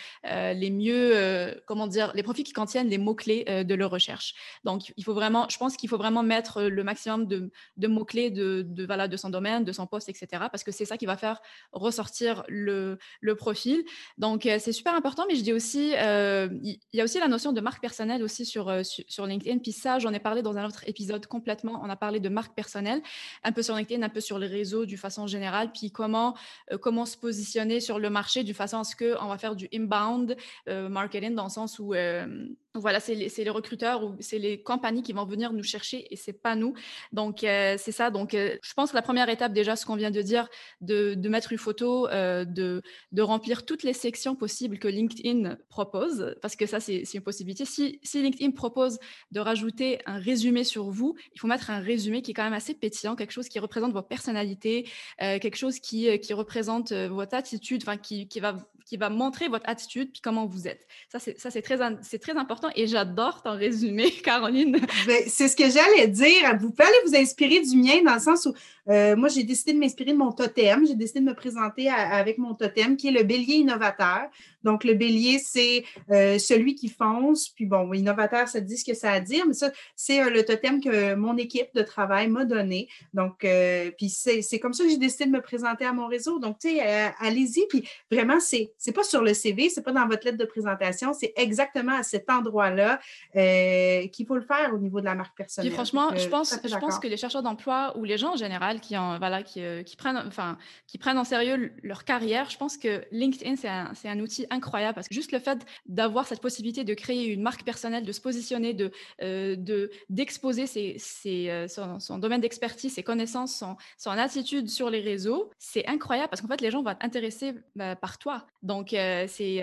S1: les mieux, les profils qui contiennent les mots-clés de leur recherche. Donc, je pense qu'il faut vraiment mettre le maximum de mots-clés de son domaine, de son poste, etc. Parce que c'est ça qui va faire ressortir le profil. Donc, c'est super important, mais je dis aussi, il y a aussi la notion de marque personnelle aussi sur LinkedIn. Puis ça, j'en ai parlé dans un autre épisode complètement. On a parlé de marque personnelle, un peu sur LinkedIn, un peu sur les réseaux d'une façon générale, puis comment se positionner sur le marché d'une façon à ce qu'on va faire du inbound marketing dans le sens où voilà, c'est les recruteurs ou c'est les compagnies qui vont venir nous chercher et c'est pas nous. Donc, c'est ça. Donc, je pense que la première étape, déjà, ce qu'on vient de dire, de mettre une photo, de remplir toutes les sections possibles que LinkedIn propose, parce que ça, c'est une possibilité. Si LinkedIn propose de rajouter un résumé sur vous, il faut mettre un résumé qui est quand même assez pétillant, quelque chose qui représente votre personnalité, quelque chose qui représente votre attitude, enfin, qui va montrer votre attitude puis comment vous êtes. Ça, c'est très important et j'adore ton résumé, Caroline.
S2: Ben, c'est ce que j'allais dire. Vous pouvez aller vous inspirer du mien dans le sens où moi, j'ai décidé de m'inspirer de mon totem. J'ai décidé de me présenter avec mon totem qui est le bélier innovateur. Donc, le bélier, c'est celui qui fonce. Puis bon, innovateur, ça dit ce que ça a à dire, mais ça, c'est le totem que mon équipe de travail m'a donné. Donc, puis c'est comme ça que j'ai décidé de me présenter à mon réseau. Donc, tu sais, allez-y. Puis vraiment, c'est pas sur le CV, c'est pas dans votre lettre de présentation, c'est exactement à cet endroit-là qu'il faut le faire au niveau de la marque personnelle.
S1: Puis franchement, je pense que les chercheurs d'emploi ou les gens en général qui prennent en sérieux leur carrière, je pense que LinkedIn, c'est un outil incroyable parce que juste le fait d'avoir cette possibilité de créer une marque personnelle, de se positionner, d'exposer son domaine d'expertise, ses connaissances, son attitude sur les réseaux, c'est incroyable parce qu'en fait, les gens vont être intéressés par toi. Donc, il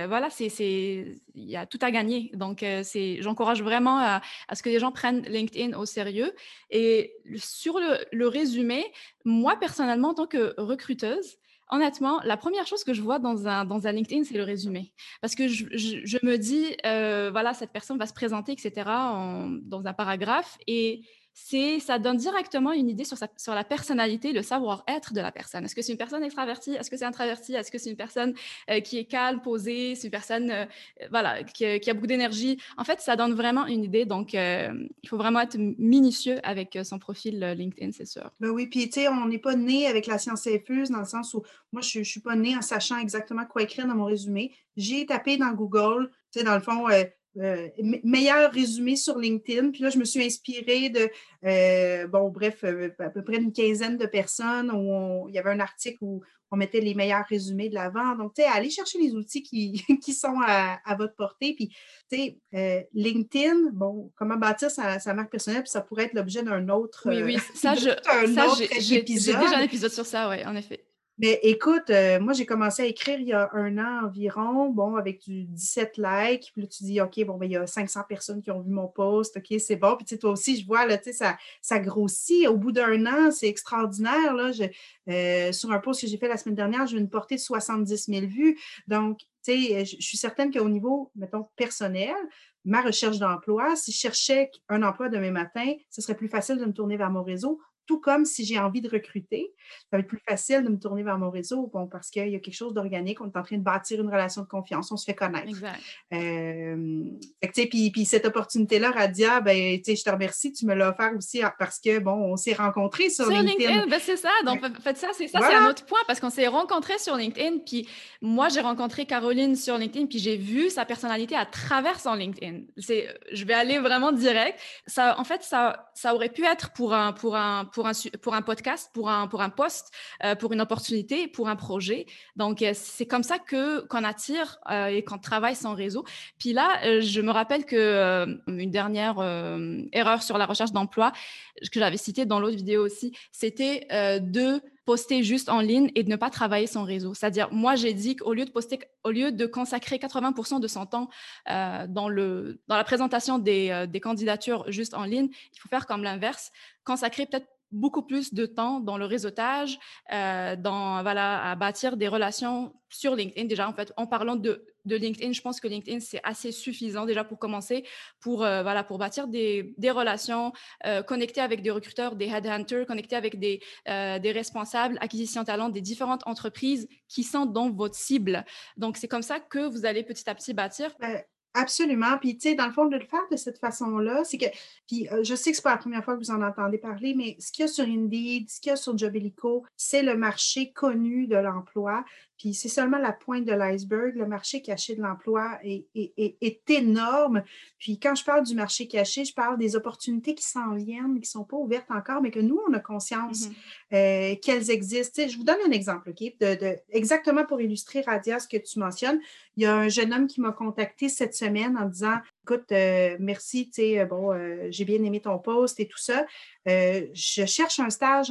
S1: y a tout à gagner. Donc, j'encourage vraiment à ce que les gens prennent LinkedIn au sérieux. Et sur le résumé, moi, personnellement, en tant que recruteuse, honnêtement, la première chose que je vois dans un LinkedIn, c'est le résumé. Parce que je me dis, voilà, cette personne va se présenter, etc., dans un paragraphe. Et ça donne directement une idée sur la personnalité, le savoir-être de la personne. Est-ce que c'est une personne extravertie? Est-ce que c'est introverti? Est-ce que c'est une personne qui est calme, posée? C'est une personne voilà, qui a beaucoup d'énergie? En fait, ça donne vraiment une idée. Donc, il faut vraiment être minutieux avec son profil LinkedIn, c'est sûr.
S2: Ben oui, puis tu sais, on n'est pas né avec la science infuse dans le sens où moi, je ne suis pas née en sachant exactement quoi écrire dans mon résumé. J'ai tapé dans Google, tu sais, dans le fond, meilleur résumé sur LinkedIn. Puis là, je me suis inspirée de, bon, bref, à peu près une quinzaine de personnes où il y avait un article où on mettait les meilleurs résumés de l'avant. Donc, tu sais, allez chercher les outils qui, qui sont à votre portée. Puis, tu sais, LinkedIn, bon, comment bâtir sa marque personnelle, puis ça pourrait être l'objet d'un autre,
S1: Oui, oui,
S2: de tout un autre
S1: j'ai déjà un
S2: épisode.
S1: épisode sur ça, oui, en effet.
S2: Mais écoute, moi, j'ai commencé à écrire il y a 1 an environ, bon, avec du 17 likes. Puis là, tu dis, OK, bon, ben, il y a 500 personnes qui ont vu mon post. OK, c'est bon. Puis tu sais, toi aussi, je vois, là, tu sais, ça grossit. Au bout d'1 an, c'est extraordinaire, là. Sur un post que j'ai fait la semaine dernière, j'ai une portée de 70 000 vues. Donc, tu sais, je suis certaine qu'au niveau, mettons, personnel, ma recherche d'emploi, si je cherchais un emploi demain matin, ce serait plus facile de me tourner vers mon réseau. Tout comme si j'ai envie de recruter, ça va être plus facile de me tourner vers mon réseau, bon, parce qu'il y a quelque chose d'organique, on est en train de bâtir une relation de confiance, on se fait connaître.
S1: Exact.
S2: Fait que, tu sais, puis cette opportunité-là, Radia, ben, tu sais, je te remercie, tu me l'as offert aussi parce que, bon, on s'est rencontrés sur
S1: Sur
S2: LinkedIn.
S1: LinkedIn, ben c'est ça. Donc,
S2: Ouais.
S1: faites ça, c'est un
S2: Voilà.
S1: autre point parce qu'on s'est rencontrés sur LinkedIn. Puis moi, j'ai rencontré Caroline sur LinkedIn, puis j'ai vu sa personnalité à travers son LinkedIn. Je vais aller vraiment direct. Ça, en fait, ça aurait pu être pour un podcast, pour un post, pour une opportunité, pour un projet. Donc, c'est comme ça qu'on attire et qu'on travaille son réseau. Puis là, je me rappelle que une dernière erreur sur la recherche d'emploi que j'avais citée dans l'autre vidéo aussi, c'était de poster juste en ligne et de ne pas travailler son réseau. C'est-à-dire, moi, j'ai dit qu'au lieu de poster, au lieu de consacrer 80% de son temps dans la présentation des candidatures juste en ligne, il faut faire comme l'inverse, consacrer peut-être beaucoup plus de temps dans le réseautage, à bâtir des relations sur LinkedIn. Déjà, en fait, en parlant de LinkedIn, je pense que LinkedIn, c'est assez suffisant déjà pour commencer, pour bâtir des relations, connecter avec des recruteurs, des headhunters, connecter avec des responsables, acquisition talent des différentes entreprises qui sont dans votre cible. Donc, c'est comme ça que vous allez petit à petit bâtir.
S2: Absolument. Puis, tu sais, dans le fond, de le faire de cette façon-là, c'est que, puis je sais que c'est pas la première fois que vous en entendez parler, mais ce qu'il y a sur Indeed, ce qu'il y a sur Jobilico, c'est le marché connu de l'emploi. Puis c'est seulement la pointe de l'iceberg. Le marché caché de l'emploi est énorme. Puis quand je parle du marché caché, je parle des opportunités qui s'en viennent, qui ne sont pas ouvertes encore, mais que nous, on a conscience qu'elles existent. Tu sais, je vous donne un exemple, OK? Exactement pour illustrer, Radia, ce que tu mentionnes. Il y a un jeune homme qui m'a contacté cette semaine en disant, écoute, merci, tu sais, bon, j'ai bien aimé ton post et tout ça. Je cherche un stage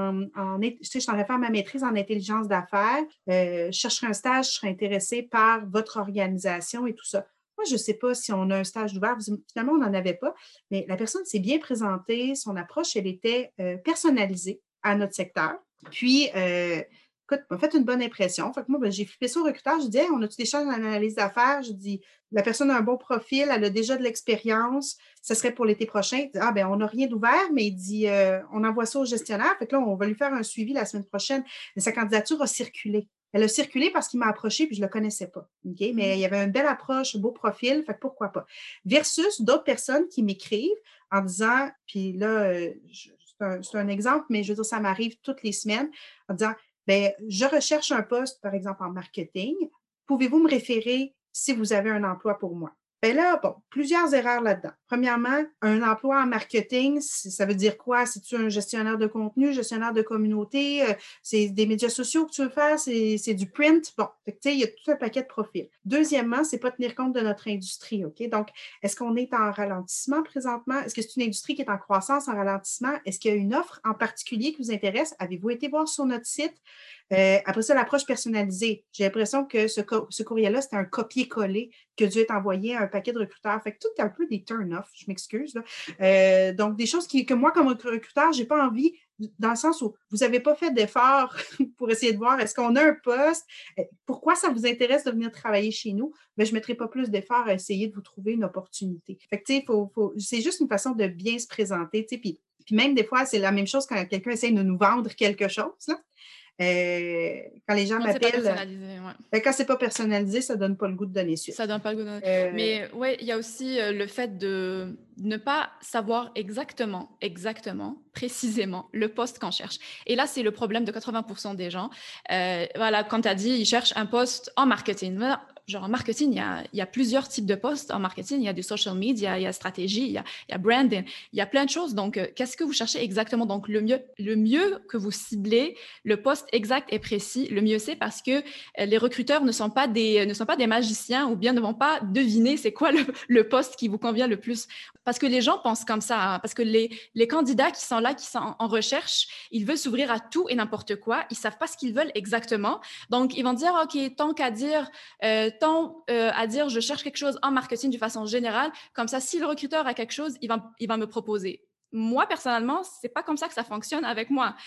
S2: tu sais, je suis en train de faire ma maîtrise en intelligence d'affaires. Je chercherai un stage, je serais intéressée par votre organisation et tout ça. Moi, je ne sais pas si on a un stage ouvert. Finalement, on n'en avait pas, mais la personne s'est bien présentée. Son approche, elle était personnalisée à notre secteur. Puis, écoute, m'a fait une bonne impression. Fait que moi, ben, j'ai flippé ça au recruteur. Je dis, hey, on a-tu des chances en analyse d'affaires? Je dis, la personne a un bon profil, elle a déjà de l'expérience. Ce serait pour l'été prochain. Il dit, ah, ben, on n'a rien d'ouvert, mais il dit, on envoie ça au gestionnaire. Fait que là, on va lui faire un suivi la semaine prochaine. Mais sa candidature a circulé. Elle a circulé parce qu'il m'a approché puis je ne le connaissais pas. Okay? Mais il y avait une belle approche, un beau profil, fait que pourquoi pas. Versus d'autres personnes qui m'écrivent en disant, puis là, c'est un exemple, mais je veux dire, ça m'arrive toutes les semaines, en disant, ben, je recherche un poste, par exemple, en marketing. Pouvez-vous me référer si vous avez un emploi pour moi? Ben là, bon, plusieurs erreurs là-dedans. Premièrement, un emploi en marketing, ça veut dire quoi? C'est-tu un gestionnaire de contenu, gestionnaire de communauté? C'est des médias sociaux que tu veux faire? C'est du print? Bon, tu sais, il y a tout un paquet de profils. Deuxièmement, c'est pas tenir compte de notre industrie, OK? Donc, est-ce qu'on est en ralentissement présentement? Est-ce que c'est une industrie qui est en croissance, en ralentissement? Est-ce qu'il y a une offre en particulier qui vous intéresse? Avez-vous été voir sur notre site? Après ça, l'approche personnalisée. J'ai l'impression que ce courriel-là, c'était un copier-coller qui a dû être envoyé à un paquet de recruteurs. Fait que tout est un peu des turn-off, je m'excuse. Donc, des choses que moi, comme recruteur, je n'ai pas envie, dans le sens où vous n'avez pas fait d'effort pour essayer de voir est-ce qu'on a un poste, pourquoi ça vous intéresse de venir travailler chez nous, mais je ne mettrai pas plus d'efforts à essayer de vous trouver une opportunité. Fait que, tu sais, c'est juste une façon de bien se présenter, tu sais, puis Puis même des fois, c'est la même chose quand quelqu'un essaie de nous vendre quelque chose, là. Quand les gens
S1: Quand c'est pas
S2: m'appellent,
S1: personnalisé, ouais.
S2: quand c'est pas personnalisé, ça donne pas le goût de donner suite.
S1: Ça donne pas le goût de...
S2: Euh,
S1: Mais ouais, il y a aussi le fait de ne pas savoir exactement, précisément le poste qu'on cherche. Et là, c'est le problème de 80% des gens. Voilà, comme tu as dit, ils cherchent un poste en marketing. Genre en marketing, il y a plusieurs types de postes. En marketing, il y a du social media, il y a stratégie, il y a branding, il y a plein de choses. Donc, qu'est-ce que vous cherchez exactement? Donc, le mieux que vous ciblez le poste exact et précis, le mieux c'est, parce que les recruteurs ne sont pas des magiciens, ou bien ne vont pas deviner c'est quoi le poste qui vous convient le plus. Parce que les gens pensent comme ça, hein, parce que les candidats qui sont là, qui sont en recherche, ils veulent s'ouvrir à tout et n'importe quoi. Ils savent pas ce qu'ils veulent exactement. Donc, ils vont dire, OK, tant à dire, je cherche quelque chose en marketing de façon générale. Comme ça, si le recruteur a quelque chose, il va me proposer. Moi, personnellement, c'est pas comme ça que ça fonctionne avec moi.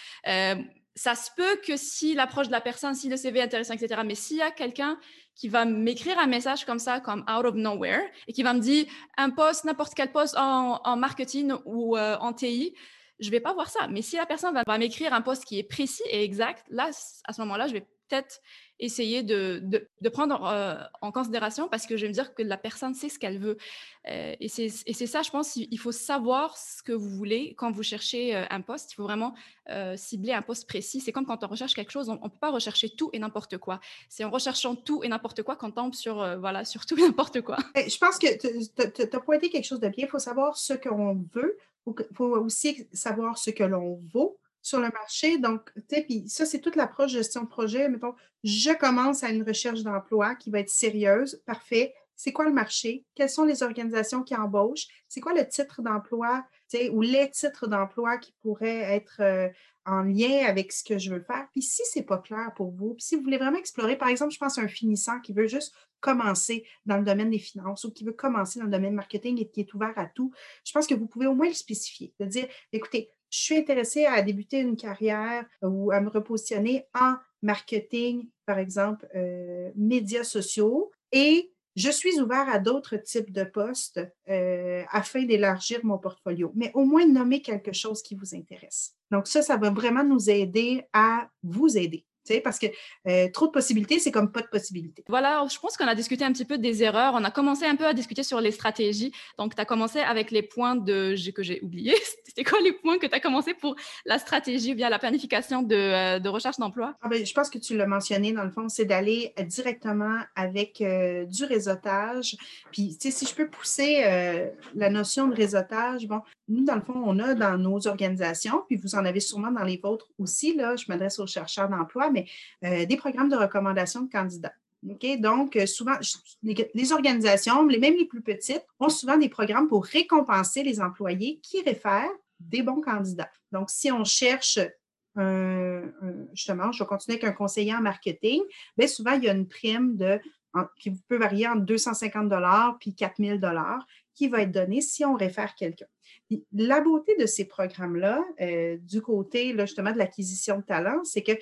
S1: Ça se peut que si l'approche de la personne, si le CV est intéressant, etc., mais s'il y a quelqu'un qui va m'écrire un message comme ça, comme out of nowhere, et qui va me dire un poste, n'importe quel poste en marketing ou en TI, je vais pas voir ça. Mais si la personne va m'écrire un poste qui est précis et exact, là, à ce moment-là, je vais peut-être essayer de prendre en considération, parce que je vais me dire que la personne sait ce qu'elle veut. Et c'est ça, je pense, il faut savoir ce que vous voulez quand vous cherchez un poste. Il faut vraiment cibler un poste précis. C'est comme quand on recherche quelque chose, on ne peut pas rechercher tout et n'importe quoi. C'est en recherchant tout et n'importe quoi qu'on tombe sur, sur tout et n'importe quoi.
S2: Je pense que tu as pointé quelque chose de bien. Il faut savoir ce qu'on veut. Il faut aussi savoir ce que l'on vaut sur le marché. Donc, puis ça, c'est toute l'approche gestion de projet. Mettons, je commence à une recherche d'emploi qui va être sérieuse. Parfait. C'est quoi le marché? Quelles sont les organisations qui embauchent? C'est quoi le titre d'emploi, ou les titres d'emploi qui pourraient être en lien avec ce que je veux faire? Puis si c'est pas clair pour vous, puis si vous voulez vraiment explorer, par exemple, je pense à un finissant qui veut juste commencer dans le domaine des finances ou qui veut commencer dans le domaine marketing et qui est ouvert à tout, je pense que vous pouvez au moins le spécifier, de dire, écoutez, je suis intéressée à débuter une carrière ou à me repositionner en marketing, par exemple, médias sociaux, et je suis ouvert à d'autres types de postes afin d'élargir mon portfolio, mais au moins nommer quelque chose qui vous intéresse. Donc ça va vraiment nous aider à vous aider. Parce que trop de possibilités, c'est comme pas de possibilités.
S1: Voilà, je pense qu'on a discuté un petit peu des erreurs. On a commencé un peu à discuter sur les stratégies. Donc, tu as commencé avec les points que j'ai oubliés. C'était quoi les points que tu as commencé pour la stratégie via la planification de recherche d'emploi?
S2: Je pense que tu l'as mentionné, dans le fond, c'est d'aller directement avec du réseautage. Puis, si je peux pousser la notion de réseautage, bon, nous, dans le fond, on a dans nos organisations, puis vous en avez sûrement dans les vôtres aussi, là, je m'adresse aux chercheurs d'emploi, mais des programmes de recommandation de candidats. OK? Donc, souvent, les organisations, même les plus petites, ont souvent des programmes pour récompenser les employés qui réfèrent des bons candidats. Donc, si on cherche justement, je vais continuer avec un conseiller en marketing, bien souvent, il y a une prime qui peut varier entre 250 puis 4 000 qui va être donnée si on réfère quelqu'un. Puis, la beauté de ces programmes-là, du côté là, justement de l'acquisition de talent, c'est que,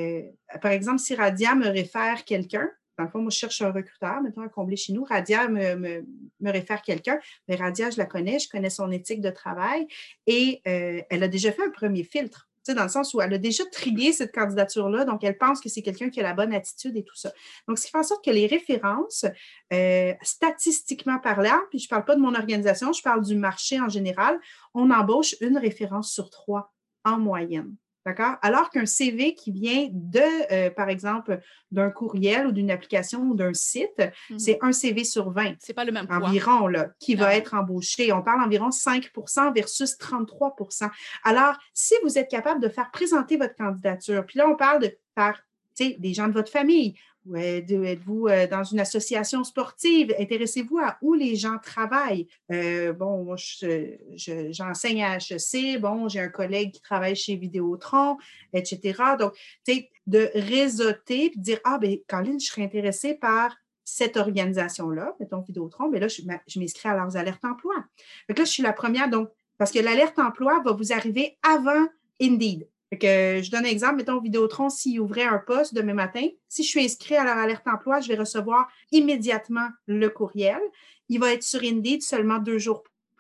S2: par exemple, si Radia me réfère quelqu'un, dans le fond, moi, je cherche un recruteur, mettons, à combler chez nous. Radia me réfère quelqu'un. Mais Radia, je la connais, je connais son éthique de travail et elle a déjà fait un premier filtre. Dans le sens où elle a déjà trié cette candidature-là, donc elle pense que c'est quelqu'un qui a la bonne attitude et tout ça. Donc, ce qui fait en sorte que les références, statistiquement parlant, puis je ne parle pas de mon organisation, je parle du marché en général, on embauche une référence sur 3 en moyenne. D'accord? Alors qu'un CV qui vient par exemple, d'un courriel ou d'une application ou d'un site, c'est un CV sur 20.
S1: C'est pas le même poids.
S2: Environ, là, qui va être embauché. On parle environ 5 versus 33 Alors, si vous êtes capable de faire présenter votre candidature, puis là, on parle de faire des gens de votre famille, ou êtes-vous dans une association sportive? Intéressez-vous à où les gens travaillent. Bon, moi, j'enseigne à HEC. Bon, j'ai un collègue qui travaille chez Vidéotron, etc. Donc, de réseauter et de dire, Colline, je serais intéressée par cette organisation-là, mettons Vidéotron, mais là, je m'inscris à leurs alertes emploi. Donc là, je suis la première, donc, parce que l'alerte emploi va vous arriver avant Indeed. Fait que je donne un exemple, mettons Vidéotron, s'ils ouvraient un poste demain matin, si je suis inscrit à leur alerte emploi, je vais recevoir immédiatement le courriel. Il va être sur Indeed seulement 2 jours plus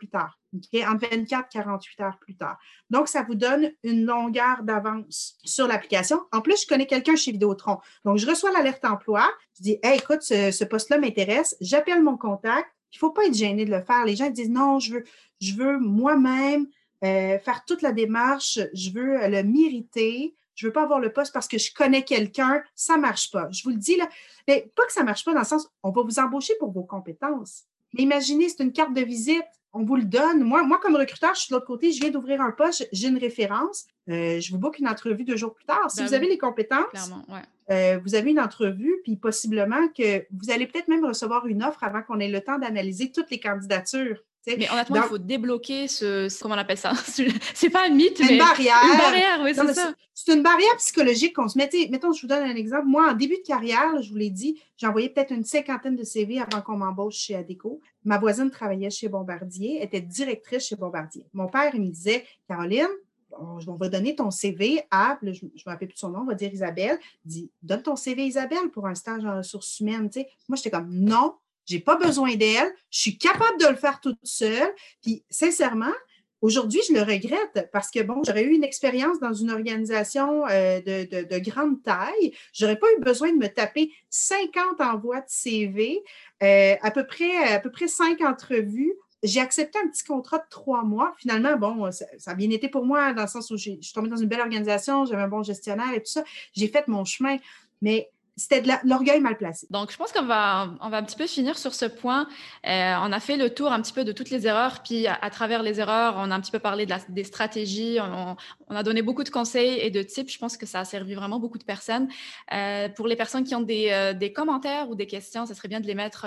S2: plus tard, okay? Entre 24 et 48 heures plus tard. Donc, ça vous donne une longueur d'avance sur l'application. En plus, je connais quelqu'un chez Vidéotron. Donc, je reçois l'alerte emploi. Je dis, hey, écoute, ce poste-là m'intéresse. J'appelle mon contact. Il ne faut pas être gêné de le faire. Les gens disent, non, je veux moi-même faire toute la démarche. Je veux le mériter. Je ne veux pas avoir le poste parce que je connais quelqu'un. Ça ne marche pas. Je vous le dis, là. Mais pas que ça ne marche pas dans le sens, on va vous embaucher pour vos compétences. Mais imaginez, c'est une carte de visite. On vous le donne. Moi, comme recruteur, je suis de l'autre côté, je viens d'ouvrir un poste, j'ai une référence. Je vous book une entrevue 2 jours plus tard. Si vous avez les compétences, vous avez une entrevue, puis possiblement que vous allez peut-être même recevoir une offre avant qu'on ait le temps d'analyser toutes les candidatures.
S1: Mais honnêtement, il faut débloquer comment on appelle ça? C'est pas un mythe,
S2: mais… Une barrière.
S1: Une barrière, oui, c'est ça.
S2: C'est une barrière psychologique qu'on se met. Mettons, je vous donne un exemple. Moi, en début de carrière, je vous l'ai dit, j'ai envoyé peut-être une 50aine de CV avant qu'on m'embauche chez Adéco. Ma voisine travaillait chez Bombardier, était directrice chez Bombardier. Mon père, il me disait, Caroline, on va donner ton CV à, je ne me rappelle plus son nom, on va dire Isabelle. Il dit, donne ton CV à Isabelle pour un stage en ressources humaines. T'sais. Moi, j'étais comme, non, j'ai pas besoin d'elle, je suis capable de le faire toute seule. Puis, sincèrement, aujourd'hui, je le regrette parce que, bon, j'aurais eu une expérience dans une organisation de grande taille. J'aurais pas eu besoin de me taper 50 envois de CV, à peu près 5 entrevues. J'ai accepté un petit contrat de 3 mois. Finalement, bon, ça a bien été pour moi dans le sens où je suis tombée dans une belle organisation, j'avais un bon gestionnaire et tout ça. J'ai fait mon chemin, mais c'était de l'orgueil mal placé.
S1: Donc, je pense qu'on va un petit peu finir sur ce point. On a fait le tour un petit peu de toutes les erreurs, puis à travers les erreurs, on a un petit peu parlé des stratégies, on a donné beaucoup de conseils et de tips. Je pense que ça a servi vraiment beaucoup de personnes. Pour les personnes qui ont des commentaires ou des questions, ça serait bien de les mettre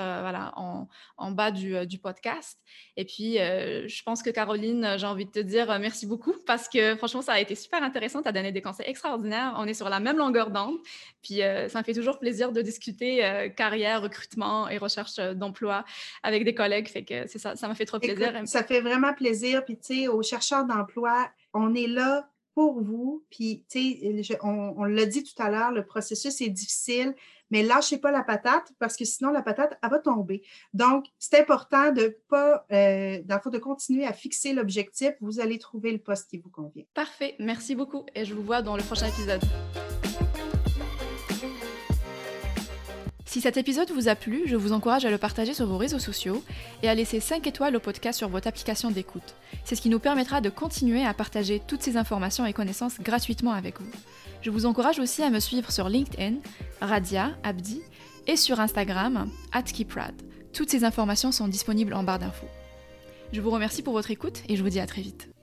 S1: en bas du podcast. Et puis, je pense que Caroline, j'ai envie de te dire merci beaucoup parce que franchement, ça a été super intéressant. Tu as donné des conseils extraordinaires. On est sur la même longueur d'onde. Puis, ça me fait toujours plaisir de discuter carrière, recrutement et recherche d'emploi avec des collègues. Fait que c'est ça m'a fait trop plaisir.
S2: Écoute, ça fait vraiment plaisir. Puis, tu sais, aux chercheurs d'emploi, on est là pour vous. Puis, tu sais, on l'a dit tout à l'heure, le processus est difficile, mais lâchez pas la patate parce que sinon, la patate, elle va tomber. Donc, c'est important de pas, de continuer à fixer l'objectif. Vous allez trouver le poste qui vous convient.
S1: Parfait. Merci beaucoup et je vous vois dans le prochain épisode. Si cet épisode vous a plu, je vous encourage à le partager sur vos réseaux sociaux et à laisser 5 étoiles au podcast sur votre application d'écoute. C'est ce qui nous permettra de continuer à partager toutes ces informations et connaissances gratuitement avec vous. Je vous encourage aussi à me suivre sur LinkedIn, Radia Abdi, et sur Instagram, @keeprad. Toutes ces informations sont disponibles en barre d'infos. Je vous remercie pour votre écoute et je vous dis à très vite.